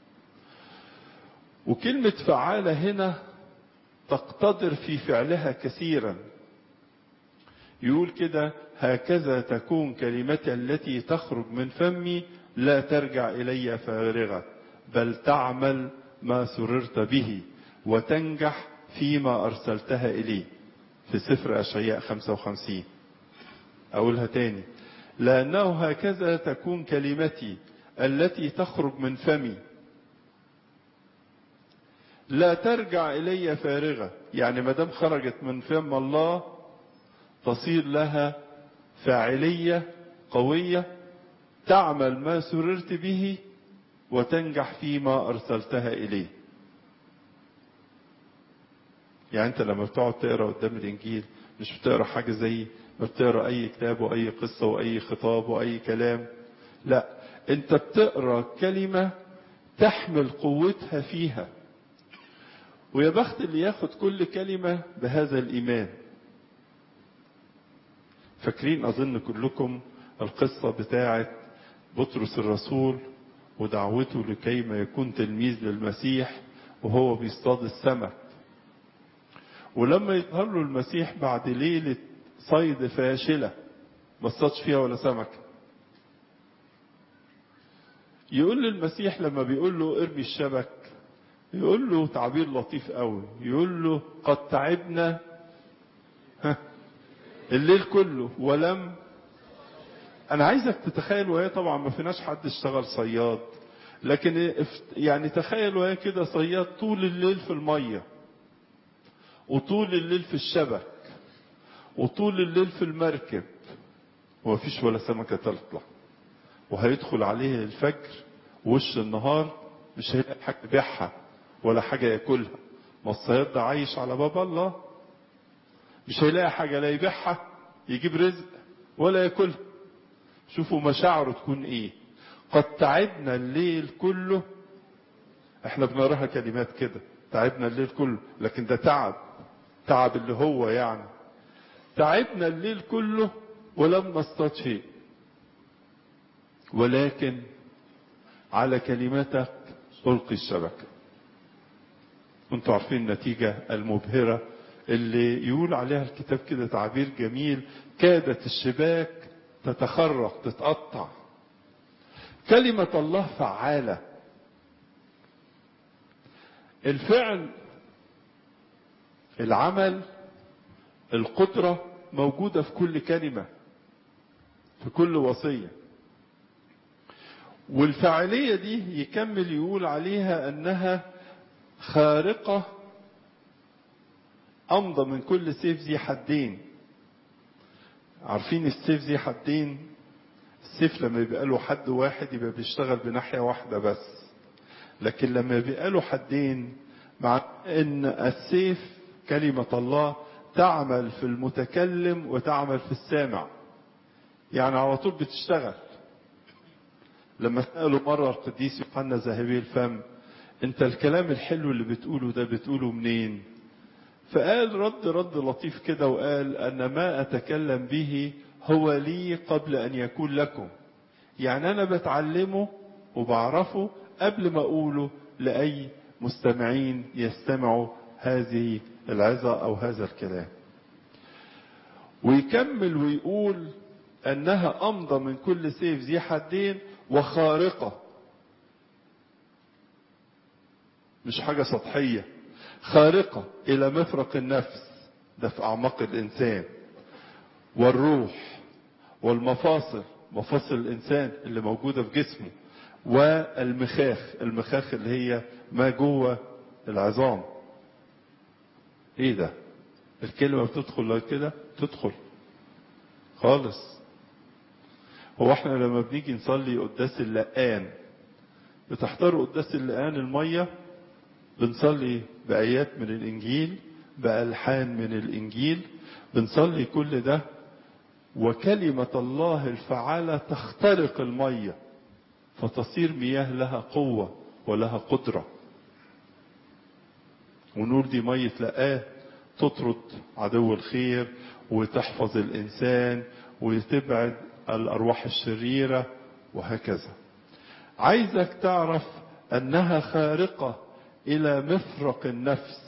وكلمة فعالة هنا تقتدر في فعلها كثيرا. يقول كده: هكذا تكون كلمتي التي تخرج من فمي لا ترجع إلي فارغة، بل تعمل ما سررت به وتنجح فيما أرسلتها إليه. في سفر أشعياء 55. أقولها تاني: لأنه هكذا تكون كلمتي التي تخرج من فمي لا ترجع إلي فارغة. يعني ما دام خرجت من فم الله تصير لها فاعلية قوية، تعمل ما سررت به وتنجح فيما أرسلتها إليه. يعني أنت لما بتقعد تقرأ قدام الإنجيل مش بتقرأ حاجة زي ما بتقرأ أي كتاب وأي قصة وأي خطاب وأي كلام. لا، أنت بتقرأ كلمة تحمل قوتها فيها. ويا بخت اللي ياخد كل كلمة بهذا الإيمان. فاكرين أظن كلكم القصة بتاعت بطرس الرسول ودعوته لكي ما يكون تلميذ للمسيح وهو بيصطاد السمك. ولما يظهر له المسيح بعد ليلة صيد فاشلة ما اصطادش فيها ولا سمكة، يقول للمسيح لما بيقول له ارمي الشبك، يقول له تعبير لطيف قوي، يقول له قد تعبنا الليل كله ولم. انا عايزك تتخيل وهي، طبعا ما فيناش حد اشتغل صياد، لكن يعني تخيل وهي كده صياد طول الليل في المية وطول الليل في الشبك وطول الليل في المركب ومفيش ولا سمكة تطلع، وهيدخل عليه الفجر ووش النهار مش هيلاقي حاجة يبيعها ولا حاجة ياكلها. ما الصياد ده عايش على باب الله. مش هيلاقي حاجة لا يبيعها يجيب رزق ولا ياكلها. شوفوا مشاعره تكون ايه. قد تعبنا الليل كله، احنا بنراها كلمات كده، تعبنا الليل كله، لكن ده تعب اللي هو يعني تعبنا الليل كله ولم نصطاد شيء، ولكن على كلمتك ألقي الشبكة. وانتوا عارفين النتيجة المبهرة اللي يقول عليها الكتاب كده تعبير جميل: كادت الشباك تتخرق تتقطع. كلمة الله فعالة. الفعل، العمل، القدرة موجودة في كل كلمة، في كل وصية. والفعالية دي يكمل يقول عليها أنها خارقة أمضى من كل سيف ذي حدين. عارفين السيف ذي حدين؟ السيف لما يبقى له حد واحد يبقى بيشتغل بناحية واحدة بس، لكن لما يبقى له حدين مع ان السيف كلمة الله تعمل في المتكلم وتعمل في السامع، يعني على طول بتشتغل. لما سألوا مرة القديس يوحنا ذهبي الفم: انت الكلام الحلو اللي بتقوله ده بتقوله منين؟ فقال رد لطيف كده وقال: أن ما أتكلم به هو لي قبل أن يكون لكم. يعني أنا بتعلمه وبعرفه قبل ما أقوله لأي مستمعين يستمعوا هذه العظة أو هذا الكلام. ويكمل ويقول أنها أمضى من كل سيف ذي حدين وخارقة. مش حاجة سطحية، خارقة إلى مفرق النفس، ده في أعماق الإنسان، والروح والمفاصل، مفاصل الإنسان اللي موجودة في جسمه، والمخاخ اللي هي ما جوه العظام. ايه ده؟ الكلمة بتدخل كده، تدخل خالص. هو احنا لما بنيجي نصلي قداس اللقان، بتحضروا قداس اللقان المية، بنصلي بآيات من الإنجيل، بألحان من الإنجيل، بنصلي كل ده، وكلمة الله الفعالة تخترق المية فتصير مياه لها قوة ولها قدرة. ونور دي مية لقاه تطرد عدو الخير وتحفظ الإنسان وتبعد الأرواح الشريرة وهكذا. عايزك تعرف أنها خارقة إلى مفرق النفس.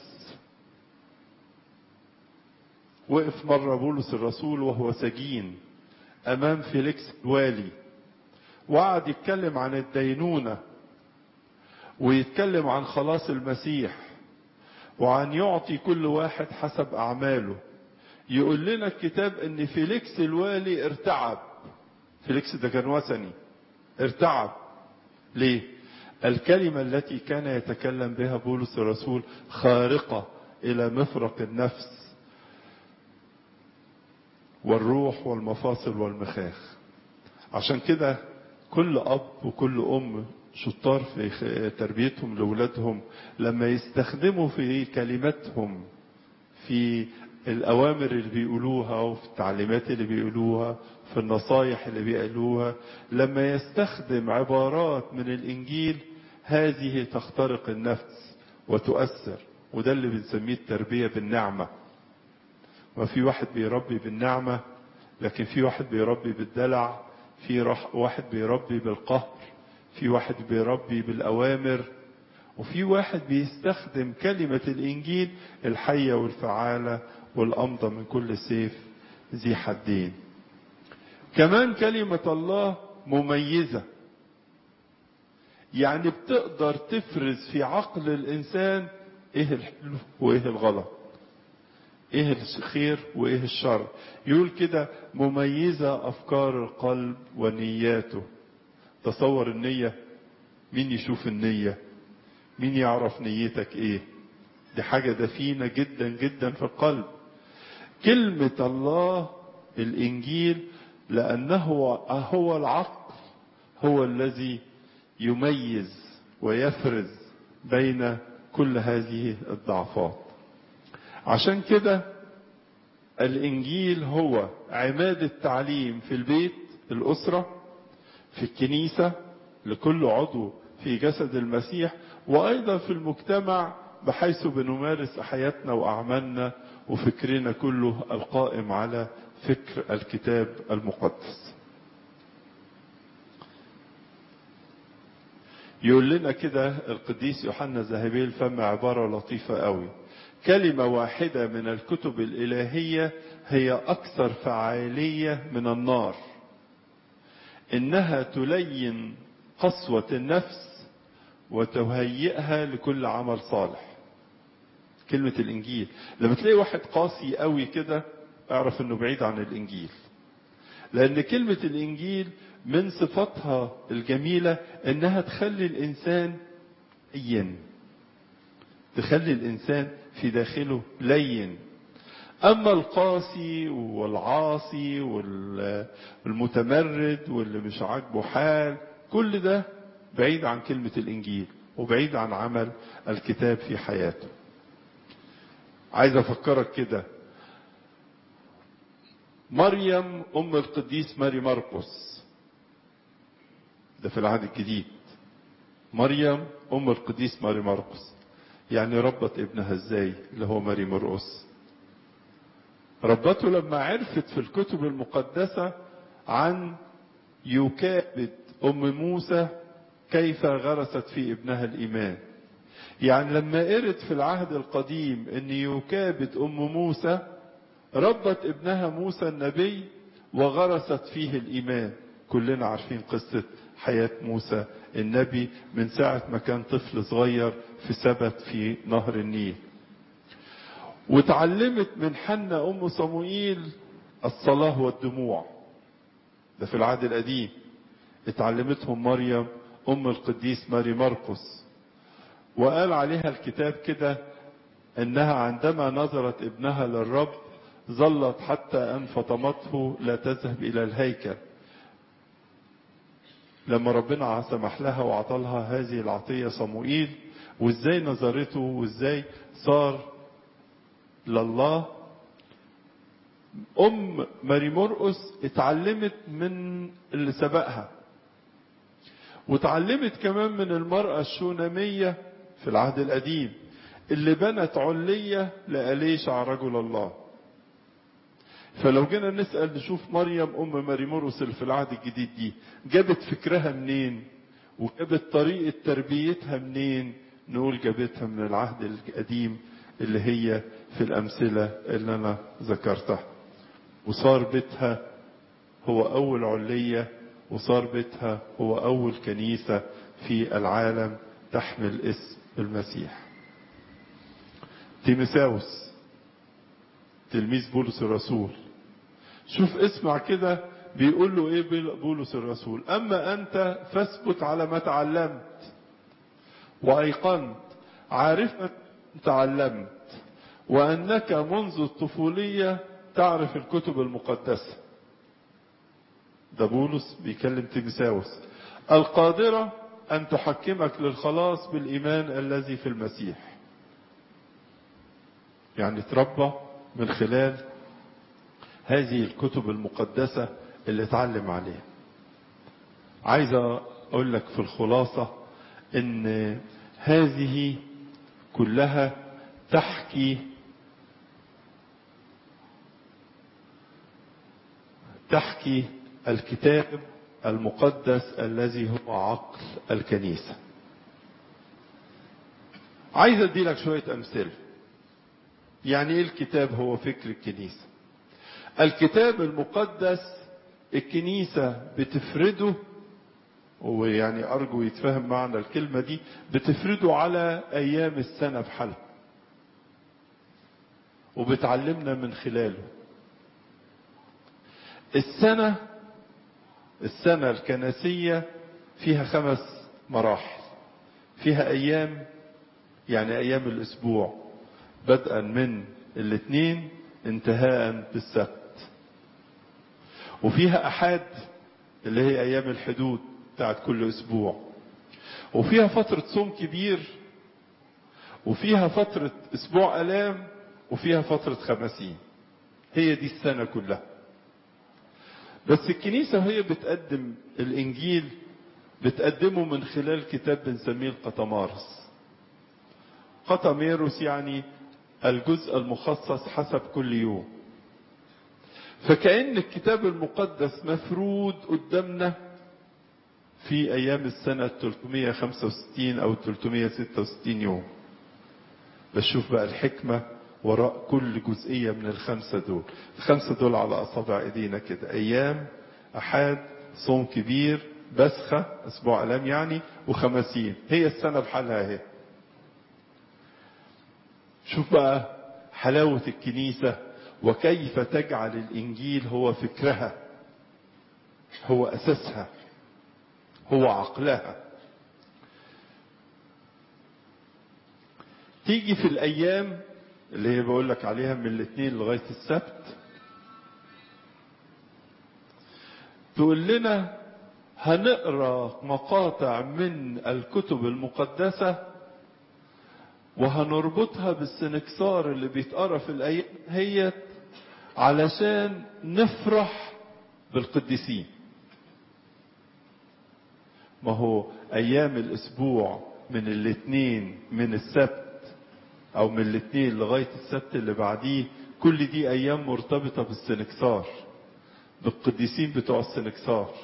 وقف مرة بولس الرسول وهو سجين أمام فيليكس الوالي، وقعد يتكلم عن الدينونة، ويتكلم عن خلاص المسيح، وعن يعطي كل واحد حسب أعماله. يقول لنا الكتاب ان فيليكس الوالي ارتعب. فيليكس ده كان وثني، ارتعب. ليه؟ الكلمة التي كان يتكلم بها بولس الرسول خارقة إلى مفرق النفس والروح والمفاصل والمخاخ. عشان كده كل أب وكل أم شطار في تربيتهم لأولادهم لما يستخدموا في كلماتهم، في الأوامر اللي بيقولوها وفي التعليمات اللي بيقولوها، في النصايح اللي بيقولوها، لما يستخدم عبارات من الإنجيل، هذه تخترق النفس وتؤثر. وده اللي بنسميه التربية بالنعمة. وفي واحد بيربي بالنعمة، لكن في واحد بيربي بالدلع، في واحد بيربي بالقهر، في واحد بيربي بالأوامر، وفي واحد بيستخدم كلمة الإنجيل الحية والفعالة والأمضى من كل سيف ذي حدين. كمان كلمة الله مميزة، يعني بتقدر تفرز في عقل الإنسان إيه الحلو وإيه الغلط، إيه الخير وإيه الشر. يقول كده مميزة أفكار القلب ونياته. تصور النية، مين يشوف النية؟ مين يعرف نيتك ايه؟ دي حاجة دفينة جدا جدا في القلب. كلمة الله الإنجيل لأنه هو العقل، هو الذي يميز ويفرز بين كل هذه الضعفات. عشان كده الإنجيل هو عماد التعليم في البيت، الأسرة، في الكنيسة لكل عضو في جسد المسيح، وأيضا في المجتمع بحيث بنمارس حياتنا وأعمالنا وفكرنا كله القائم على فكر الكتاب المقدس. يقول لنا كده القديس يوحنا الذهبي الفم عبارة لطيفة قوي: كلمة واحدة من الكتب الإلهية هي أكثر فعالية من النار، إنها تلين قسوة النفس وتهيئها لكل عمل صالح. كلمة الإنجيل لما تلاقي واحد قاسي قوي كده اعرف إنه بعيد عن الإنجيل، لأن كلمة الإنجيل من صفاتها الجميلة إنها تخلي الإنسان لين، تخلي الإنسان في داخله لين. أما القاسي والعاصي والمتمرد واللي مش عاجبه حال، كل ده بعيد عن كلمة الإنجيل وبعيد عن عمل الكتاب في حياته. عايز أفكرك كده، مريم أم القديس ماري مرقس، ده في العهد الجديد، مريم أم القديس ماري مرقس، يعني ربت ابنها ازاي اللي هو ماري مرقس؟ ربته لما عرفت في الكتب المقدسة عن يوكابد أم موسى كيف غرست في ابنها الإيمان. يعني لما قرت في العهد القديم ان يوكابد أم موسى ربت ابنها موسى النبي وغرست فيه الإيمان. كلنا عارفين قصة حياة موسى النبي من ساعة ما كان طفل صغير في سبت في نهر النيل، وتعلمت من حنة أم صموئيل الصلاة والدموع، ده في العهد القديم. اتعلمتهم مريم أم القديس ماري مرقس، وقال عليها الكتاب كده انها عندما نظرت ابنها للرب ظلت حتى ان فطمته لا تذهب الى الهيكل. لما ربنا سمح لها وعطلها هذه العطية صموئيل، وازاي نظرته وازاي صار لله. ام ماري مرقس اتعلمت من اللي سبقها، وتعلمت كمان من المرأة الشونامية في العهد القديم اللي بنت علية لأليشع رجل الله. فلو جينا نسأل نشوف مريم أم ماري مرقس اللي في العهد الجديد دي جابت فكرها منين وجابت طريقة تربيتها منين؟ نقول جابتها من العهد القديم اللي هي في الأمثلة اللي أنا ذكرتها. وصار بيتها هو أول علية، وصار بيتها هو أول كنيسة في العالم تحمل اسم المسيح. تيموثاوس تلميذ بولس الرسول، شوف اسمع كده بيقول له ايه بولس الرسول: اما انت فاثبت على ما تعلمت وايقنت عارفا تعلمت وانك منذ الطفولية تعرف الكتب المقدسة. ده بولس بيكلم تيموثاوس، القادرة ان تحكمك للخلاص بالايمان الذي في المسيح. يعني تربى من خلال هذه الكتب المقدسة اللي اتعلم عليها. عايز اقول لك في الخلاصة ان هذه كلها تحكي الكتاب المقدس الذي هو عقل الكنيسة. عايز ادي لك شوية امثلة. يعني ايه الكتاب هو فكر الكنيسة؟ الكتاب المقدس الكنيسة بتفرده، ويعني ارجو يتفهم معنى الكلمة دي، بتفرده على ايام السنة بحالها وبتعلمنا من خلاله. السنة الكنسية فيها 5 مراحل، فيها ايام، يعني ايام الاسبوع بدءا من الاثنين انتهاء بالسبت، وفيها احاد اللي هي ايام الحدود بتاعت كل اسبوع، وفيها فترة صوم كبير، وفيها فترة اسبوع الام، وفيها فترة خمسين. هي دي السنة كلها. بس الكنيسة وهي بتقدم الإنجيل بتقدمه من خلال كتاب بنسميه القطمارس. قطميروس يعني الجزء المخصص حسب كل يوم. فكأن الكتاب المقدس مفرود قدامنا في أيام السنة 365 أو 366 يوم. بشوف بقى الحكمة وراء كل جزئية من الخمسة دول. الخمسة دول على أصابع إيدينا كده: أيام، أحد، صوم كبير، بسخة أسبوع ألام يعني، وخمسين. هي السنة بحالها اهي. شوف بقى حلاوة الكنيسة وكيف تجعل الإنجيل هو فكرها، هو أساسها، هو عقلها. تيجي في الأيام اللي هي بقول لك عليها من الاثنين لغاية السبت، تقول لنا هنقرأ مقاطع من الكتب المقدسة وهنربطها بالسنكسار اللي بيتقرأ في الأيام هي علشان نفرح بالقديسين. ما هو أيام الأسبوع من الاثنين من السبت أو من الاثنين لغاية السبت اللي بعديه، كل دي أيام مرتبطة بالسنكسار، بالقديسين بتوع السنكسار،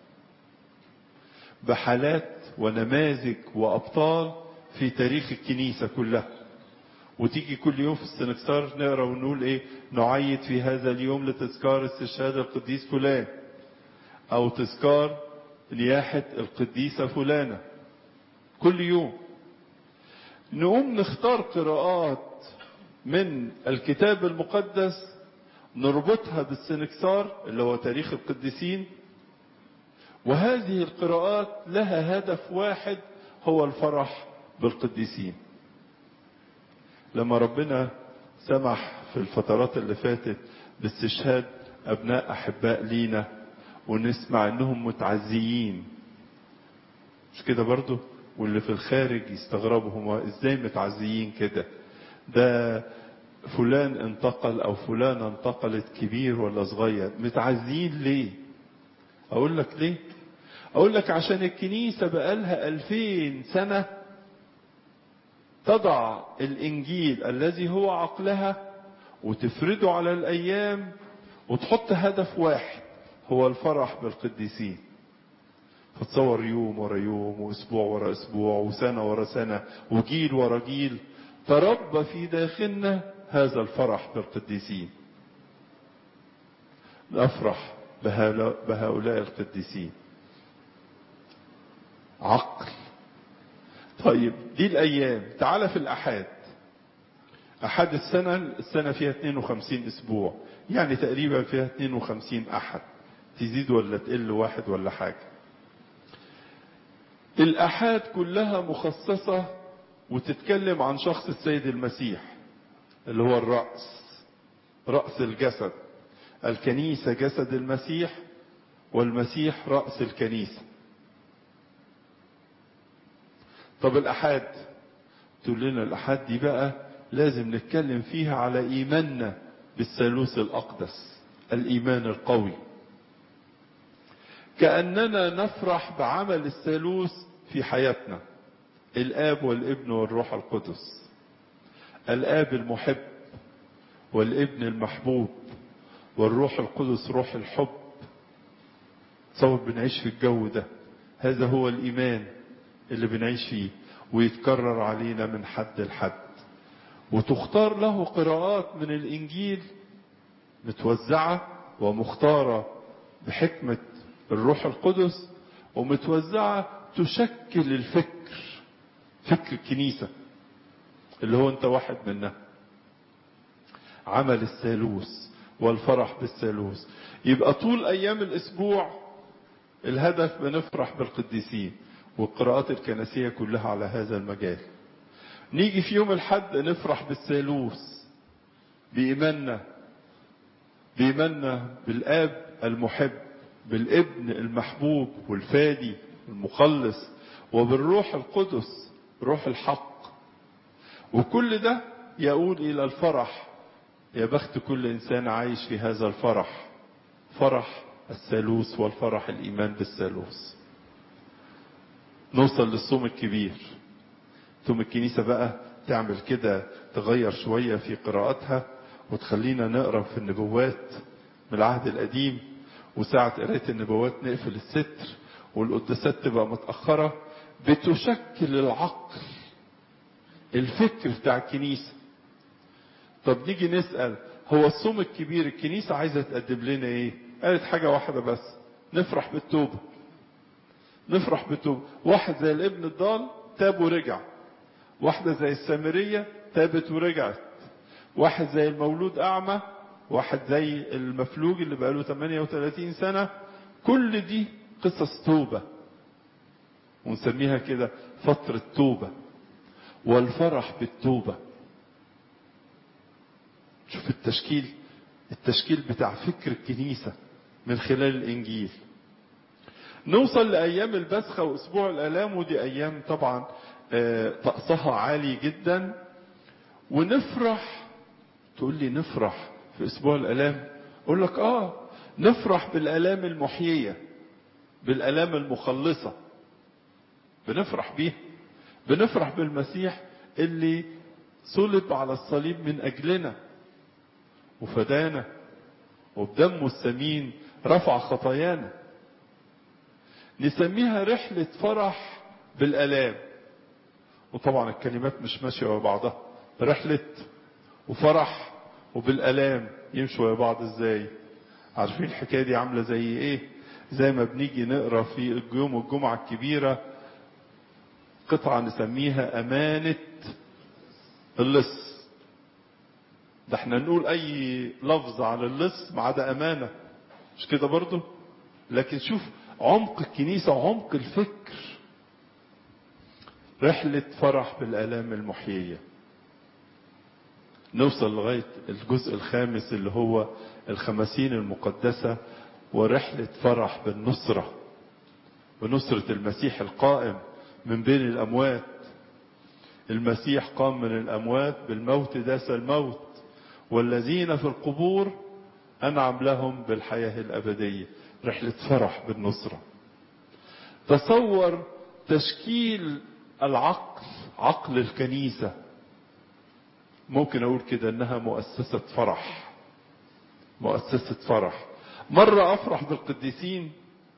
بحالات ونماذج وأبطال في تاريخ الكنيسة كلها. وتيجي كل يوم في السنكسار نقرأ ونقول إيه؟ نعيد في هذا اليوم لتذكار استشهاد القديس فلان، أو تذكار نياحة القديسة فلانة. كل يوم نقوم نختار قراءات من الكتاب المقدس نربطها بالسنكسار اللي هو تاريخ القديسين، وهذه القراءات لها هدف واحد هو الفرح بالقديسين. لما ربنا سمح في الفترات اللي فاتت باستشهاد أبناء أحباء لينا ونسمع أنهم متعزيين، مش كده برضو؟ واللي في الخارج يستغربوا هم ازاي متعزيين كده، ده فلان انتقل او فلانة انتقلت كبير ولا صغير، متعزيين ليه؟ اقول لك ليه؟ اقول لك عشان الكنيسة بقالها 2000 سنة تضع الانجيل الذي هو عقلها وتفرده على الايام وتحط هدف واحد هو الفرح بالقديسين. فتصور يوم ورا يوم واسبوع ورا اسبوع وسنة ورا سنة وجيل ورا جيل تربى في داخلنا هذا الفرح بالقديسين. نفرح بهؤلاء القديسين. عقل. طيب دي الايام. تعال في الاحاد. احد السنة فيها 52 اسبوع، يعني تقريبا فيها 52 احد، تزيد ولا تقل واحد ولا حاجة. الأحاد كلها مخصصة وتتكلم عن شخص السيد المسيح اللي هو الرأس، رأس الجسد. الكنيسة جسد المسيح والمسيح رأس الكنيسة. طب الأحاد تقول لنا الأحاد دي بقى لازم نتكلم فيها على إيماننا بالثالوث الأقدس، الإيمان القوي، كأننا نفرح بعمل الثالوث في حياتنا. الآب والابن والروح القدس، الآب المحب والابن المحبوب والروح القدس روح الحب. تصور بنعيش في الجو ده. هذا هو الإيمان اللي بنعيش فيه ويتكرر علينا من حد لحد، وتختار له قراءات من الإنجيل متوزعة ومختارة بحكمة الروح القدس ومتوزعة تشكل الفكر، فكر الكنيسة اللي هو انت واحد منها. عمل الثالوث والفرح بالثالوث. يبقى طول ايام الاسبوع الهدف بنفرح بالقديسين، والقراءات الكنسية كلها على هذا المجال. نيجي في يوم الحد نفرح بالثالوث، بإيماننا بالآب المحب، بالابن المحبوب والفادي المخلص، وبالروح القدس روح الحق. وكل ده يقول إلى الفرح يا بخت كل إنسان عايش في هذا الفرح، فرح الثالوث والفرح الإيمان بالثالوث. نوصل للصوم الكبير، ثم الكنيسة بقى تعمل كده، تغير شوية في قراءتها وتخلينا نقرأ في النبوات من العهد القديم، وساعة قراءة النبوات نقفل الستر، والقداسات تبقى متأخرة، بتشكل العقل الفكر بتاع الكنيسة. طب نيجي نسأل، هو الصوم الكبير الكنيسة عايزة تقدم لنا ايه؟ قالت حاجة واحدة بس، نفرح بالتوبة. نفرح بالتوبة. واحد زي الابن الضال تاب ورجع، واحدة زي السامرية تابت ورجعت، واحد زي المولود أعمى، واحد زي المفلوج اللي بقاله 38 سنة. كل دي قصص توبة، ونسميها كده فترة توبة والفرح بالتوبة. شوف التشكيل بتاع فكر الكنيسة من خلال الإنجيل. نوصل لأيام البسخة وأسبوع الآلام، ودي أيام طبعا طقسها عالي جدا، ونفرح. تقول لي نفرح في أسبوع الآلام؟ أقول لك نفرح بالآلام المحيية، بالآلام المخلصة، بنفرح بيها. بنفرح بالمسيح اللي صلب على الصليب من أجلنا وفدانا، وبدمه الثمين رفع خطايانا. نسميها رحلة فرح بالآلام. وطبعا الكلمات مش ماشية ويا بعضها، رحلة وفرح وبالآلام يمشوا ويا بعض ازاي؟ عارفين الحكاية دي عاملة زي ايه؟ زي ما بنيجي نقرأ في يوم الجمعة الكبيرة قطعة نسميها أمانة اللص. ده احنا نقول اي لفظ على اللص ما عدا أمانة، مش كده برضو؟ لكن شوف عمق الكنيسة وعمق الفكر. رحلة فرح بالآلام المحيية. نوصل لغاية الجزء الخامس اللي هو الخمسين المقدسة، ورحلة فرح بالنصرة، بنصرة المسيح القائم من بين الأموات. المسيح قام من الأموات، بالموت داس الموت، والذين في القبور أنعم لهم بالحياة الأبدية. رحلة فرح بالنصرة. تصور تشكيل العقل، عقل الكنيسة، ممكن أقول كده أنها مؤسسة فرح. مؤسسة فرح. مرة أفرح بالقديسين،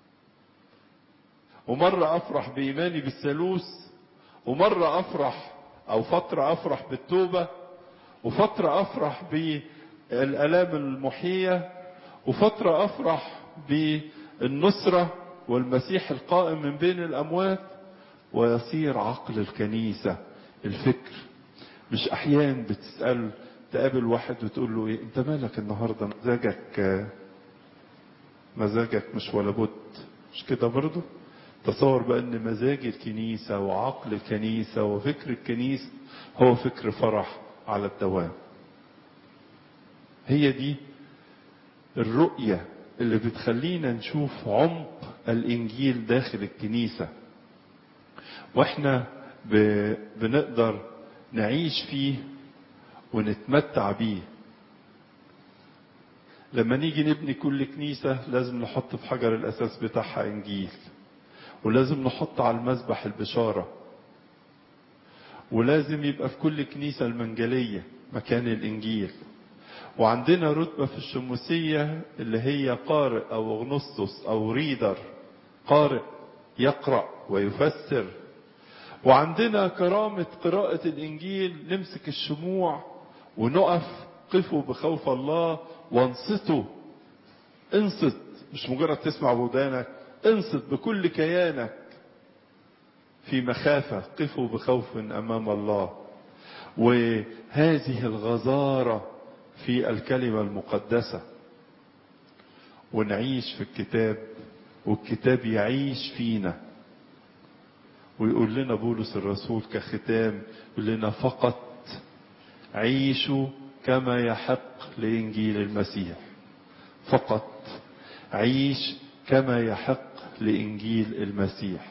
ومرة أفرح بإيماني بالثالوث، ومرة أفرح أو فترة أفرح بالتوبة، وفترة أفرح بالآلام المحية، وفترة أفرح بالنصرة والمسيح القائم من بين الأموات. ويصير عقل الكنيسة الفكر. مش أحيان بتسأل تقابل واحد وتقول له إيه أنت مالك النهاردة؟ مزاجك مش ولا بد، مش كده برضو؟ تصور بقى أن مزاج الكنيسة وعقل الكنيسة وفكر الكنيسة هو فكر فرح على الدوام. هي دي الرؤية اللي بتخلينا نشوف عمق الإنجيل داخل الكنيسة، واحنا بنقدر نعيش فيه ونتمتع بيه. لما نيجي نبني كل كنيسة لازم نحط في حجر الأساس بتاعها إنجيل، ولازم نحط على المذبح البشارة، ولازم يبقى في كل كنيسة المنجلية مكان الإنجيل. وعندنا رتبة في الشموسية اللي هي قارئ أو أغنسطس أو ريدر، قارئ يقرأ ويفسر. وعندنا كرامة قراءة الإنجيل، نمسك الشموع ونقف، قفوا بخوف الله وانصتوا. انصت، مش مجرد تسمع بودانك، انصت بكل كيانك في مخافة. قفوا بخوف أمام الله. وهذه الغزارة في الكلمة المقدسة، ونعيش في الكتاب والكتاب يعيش فينا. ويقول لنا بولس الرسول كختام، يقول لنا فقط عيشوا كما يحق لإنجيل المسيح. فقط عيش كما يحق لإنجيل المسيح.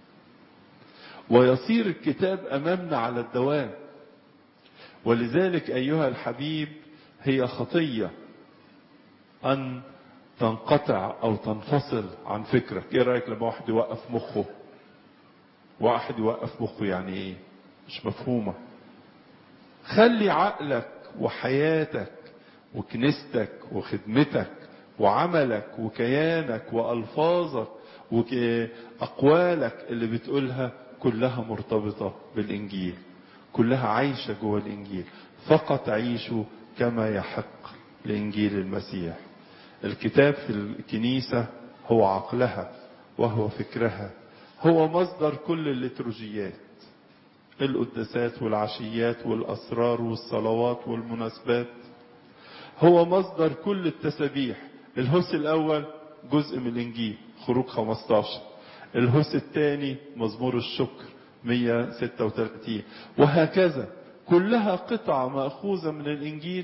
ويصير الكتاب أمامنا على الدوام. ولذلك أيها الحبيب هي خطية أن تنقطع أو تنفصل عن فكرك. إيه رأيك لما واحد يوقف مخه؟ يعني إيه؟ مش مفهومة. خلي عقلك وحياتك وكنيستك وخدمتك وعملك وكيانك وألفاظك وأقوالك اللي بتقولها كلها مرتبطة بالإنجيل، كلها عايشة جوه الإنجيل. فقط عيشوا كما يحق لإنجيل المسيح. الكتاب في الكنيسة هو عقلها وهو فكرها، هو مصدر كل الليتورجيات، القداسات والعشيات والأسرار والصلوات والمناسبات. هو مصدر كل التسابيح. الهوس الأول جزء من الإنجيل، خروج 15. الهوس الثاني مزمور الشكر 136، وهكذا كلها قطع مأخوذة من الإنجيل،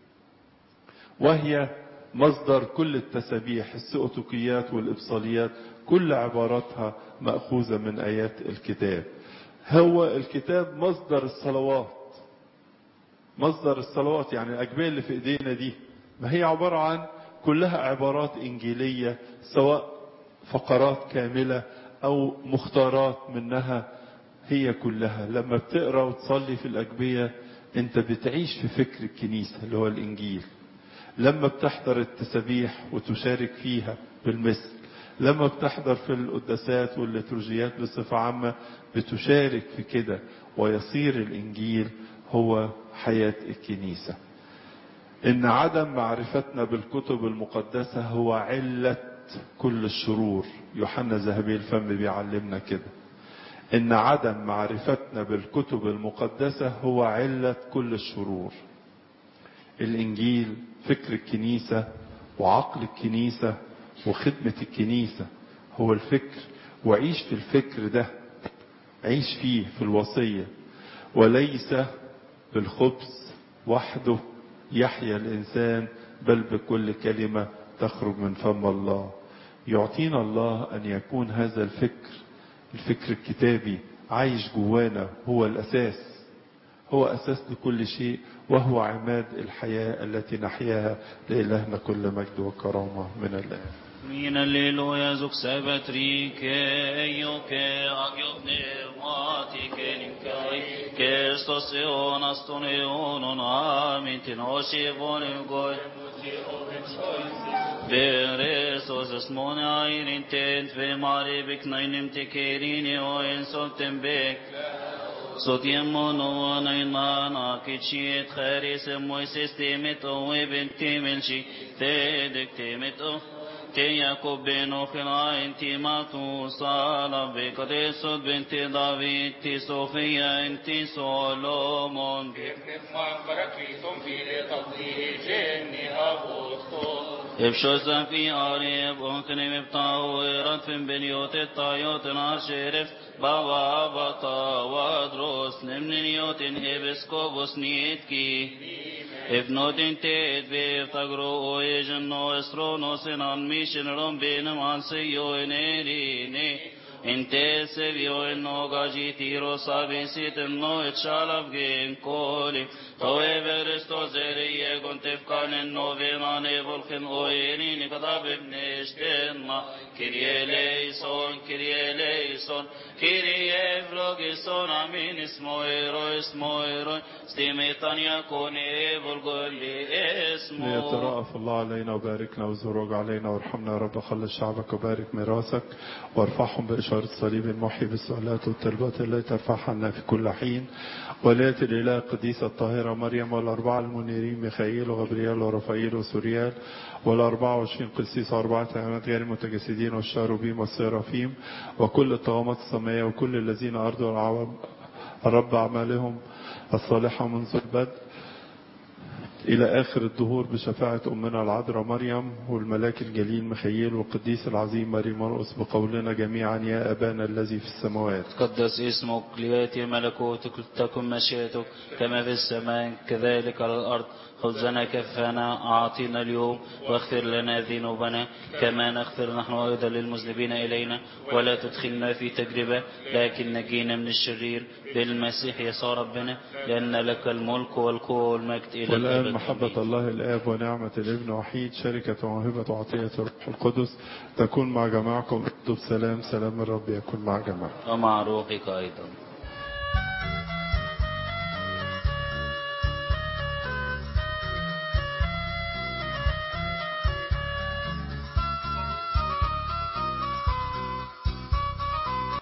وهي مصدر كل التسابيح. السؤتكيات والإبصاليات كل عباراتها مأخوذة من آيات الكتاب. هو الكتاب مصدر الصلوات، يعني الأجبال اللي في إيدينا دي ما هي عبارة عن كلها عبارات إنجيلية، سواء فقرات كاملة أو مختارات منها. هي كلها لما بتقرأ وتصلي في الأجبية أنت بتعيش في فكر الكنيسة اللي هو الإنجيل. لما بتحضر التسابيح وتشارك فيها بالمثل، لما بتحضر في القداسات والليتورجيات بصفة عامة بتشارك في كده، ويصير الإنجيل هو حياة الكنيسة. إن عدم معرفتنا بالكتب المقدسة هو علة كل الشرور. يوحنا ذهبي الفم بيعلمنا كده، إن عدم معرفتنا بالكتب المقدسة هو علة كل الشرور. الإنجيل فكر الكنيسة وعقل الكنيسة وخدمة الكنيسة هو الفكر، وعيش في الفكر ده، عيش فيه في الوصية. وليس بالخبز وحده يحيا الإنسان، بل بكل كلمة تخرج من فم الله. يعطينا الله أن يكون هذا الفكر الكتابي عايش جوانا، هو الأساس، هو أساس لكل شيء، وهو عماد الحياة التي نحياها. لإلهنا كل مجد وكرامة من الآن. من الليلويا زوك سبتريك أيوك أجيب نعماتك نكاي كستوسيون أستونيون آمين تنوشيبون يقول بريسوس اسمون عين تنت في معربك نينم تكيريني وإن صوتم بك صوت يمونو ونينانا كتشيت خاريس مويسيس تيمتو وبنتي ملشي تيدك تيمتو تياكوب بن خلاين تيماتو صالة بقديسو بنت داويد تي صوفيا انتي سولومون ابشوزا في عريب انكني مبتاو رتفن بنيوت الطايوت نار شرف بابا بطا وادروس نمنيوت ابسكوبوس نيتكي ابنودين تيت بيفتقروا ويجنو اسرونو سنان ميشن رمبين مانسيو انيريني انت سبيو انو غاجيتي روسا بيسيت انو اتشالف جين كولي توي برستو زيري كنتفكان انو بيناني بلخن اويريني كتاب ابنشتنا كيريه ليسون كيريه فلوغيسون امين اسمو ايرو ستيميتان يكوني بلغل اسمو. ليترأف الله علينا وباركنا وزرق علينا وارحمنا يا رب. خلص شعبك وبارك ميراثك وارفعهم بإشارة الصليب المحيي بالسؤالات والتربات التي ترفعها عنا في كل حين. ولاية الإله القديسة الطاهرة مريم والأربعة المنيرين ميخائيل وغبريال ورفائيل وسوريال وال24 قسيس وأربعة حيوانات غير المتجسدين والشاروبيم والسرافيم وكل الطغمات السماوية وكل الذين أرضوا الرب أعمالهم الصالحة منذ البدء إلى آخر الدهور بشفاعة أمنا العذراء مريم والملاك الجليل ميخائيل والقديس العظيم ماري مرقس بقولنا جميعا يا أبانا الذي في السماوات تقدس اسمك ليأتي ملكوتك تكن مشيئتك كما في السماء كذلك على الأرض. خبزنا كفنا أعطينا اليوم واغفر لنا ذنوبنا كما نغفر نحن أيضا للمذنبين إلينا ولا تدخلنا في تجربة لكن نجينا من الشرير بالمسيح يسوع ربنا لأن لك الملك والقوة والمجد إلى الأبد. والآن محبة الله الآب ونعمة الابن وحيد شركة وموهبة وعطية الروح القدس تكون مع جماعكم. اكتب سلام. سلام الرب يكون مع جماعكم ومع روحك أيضا.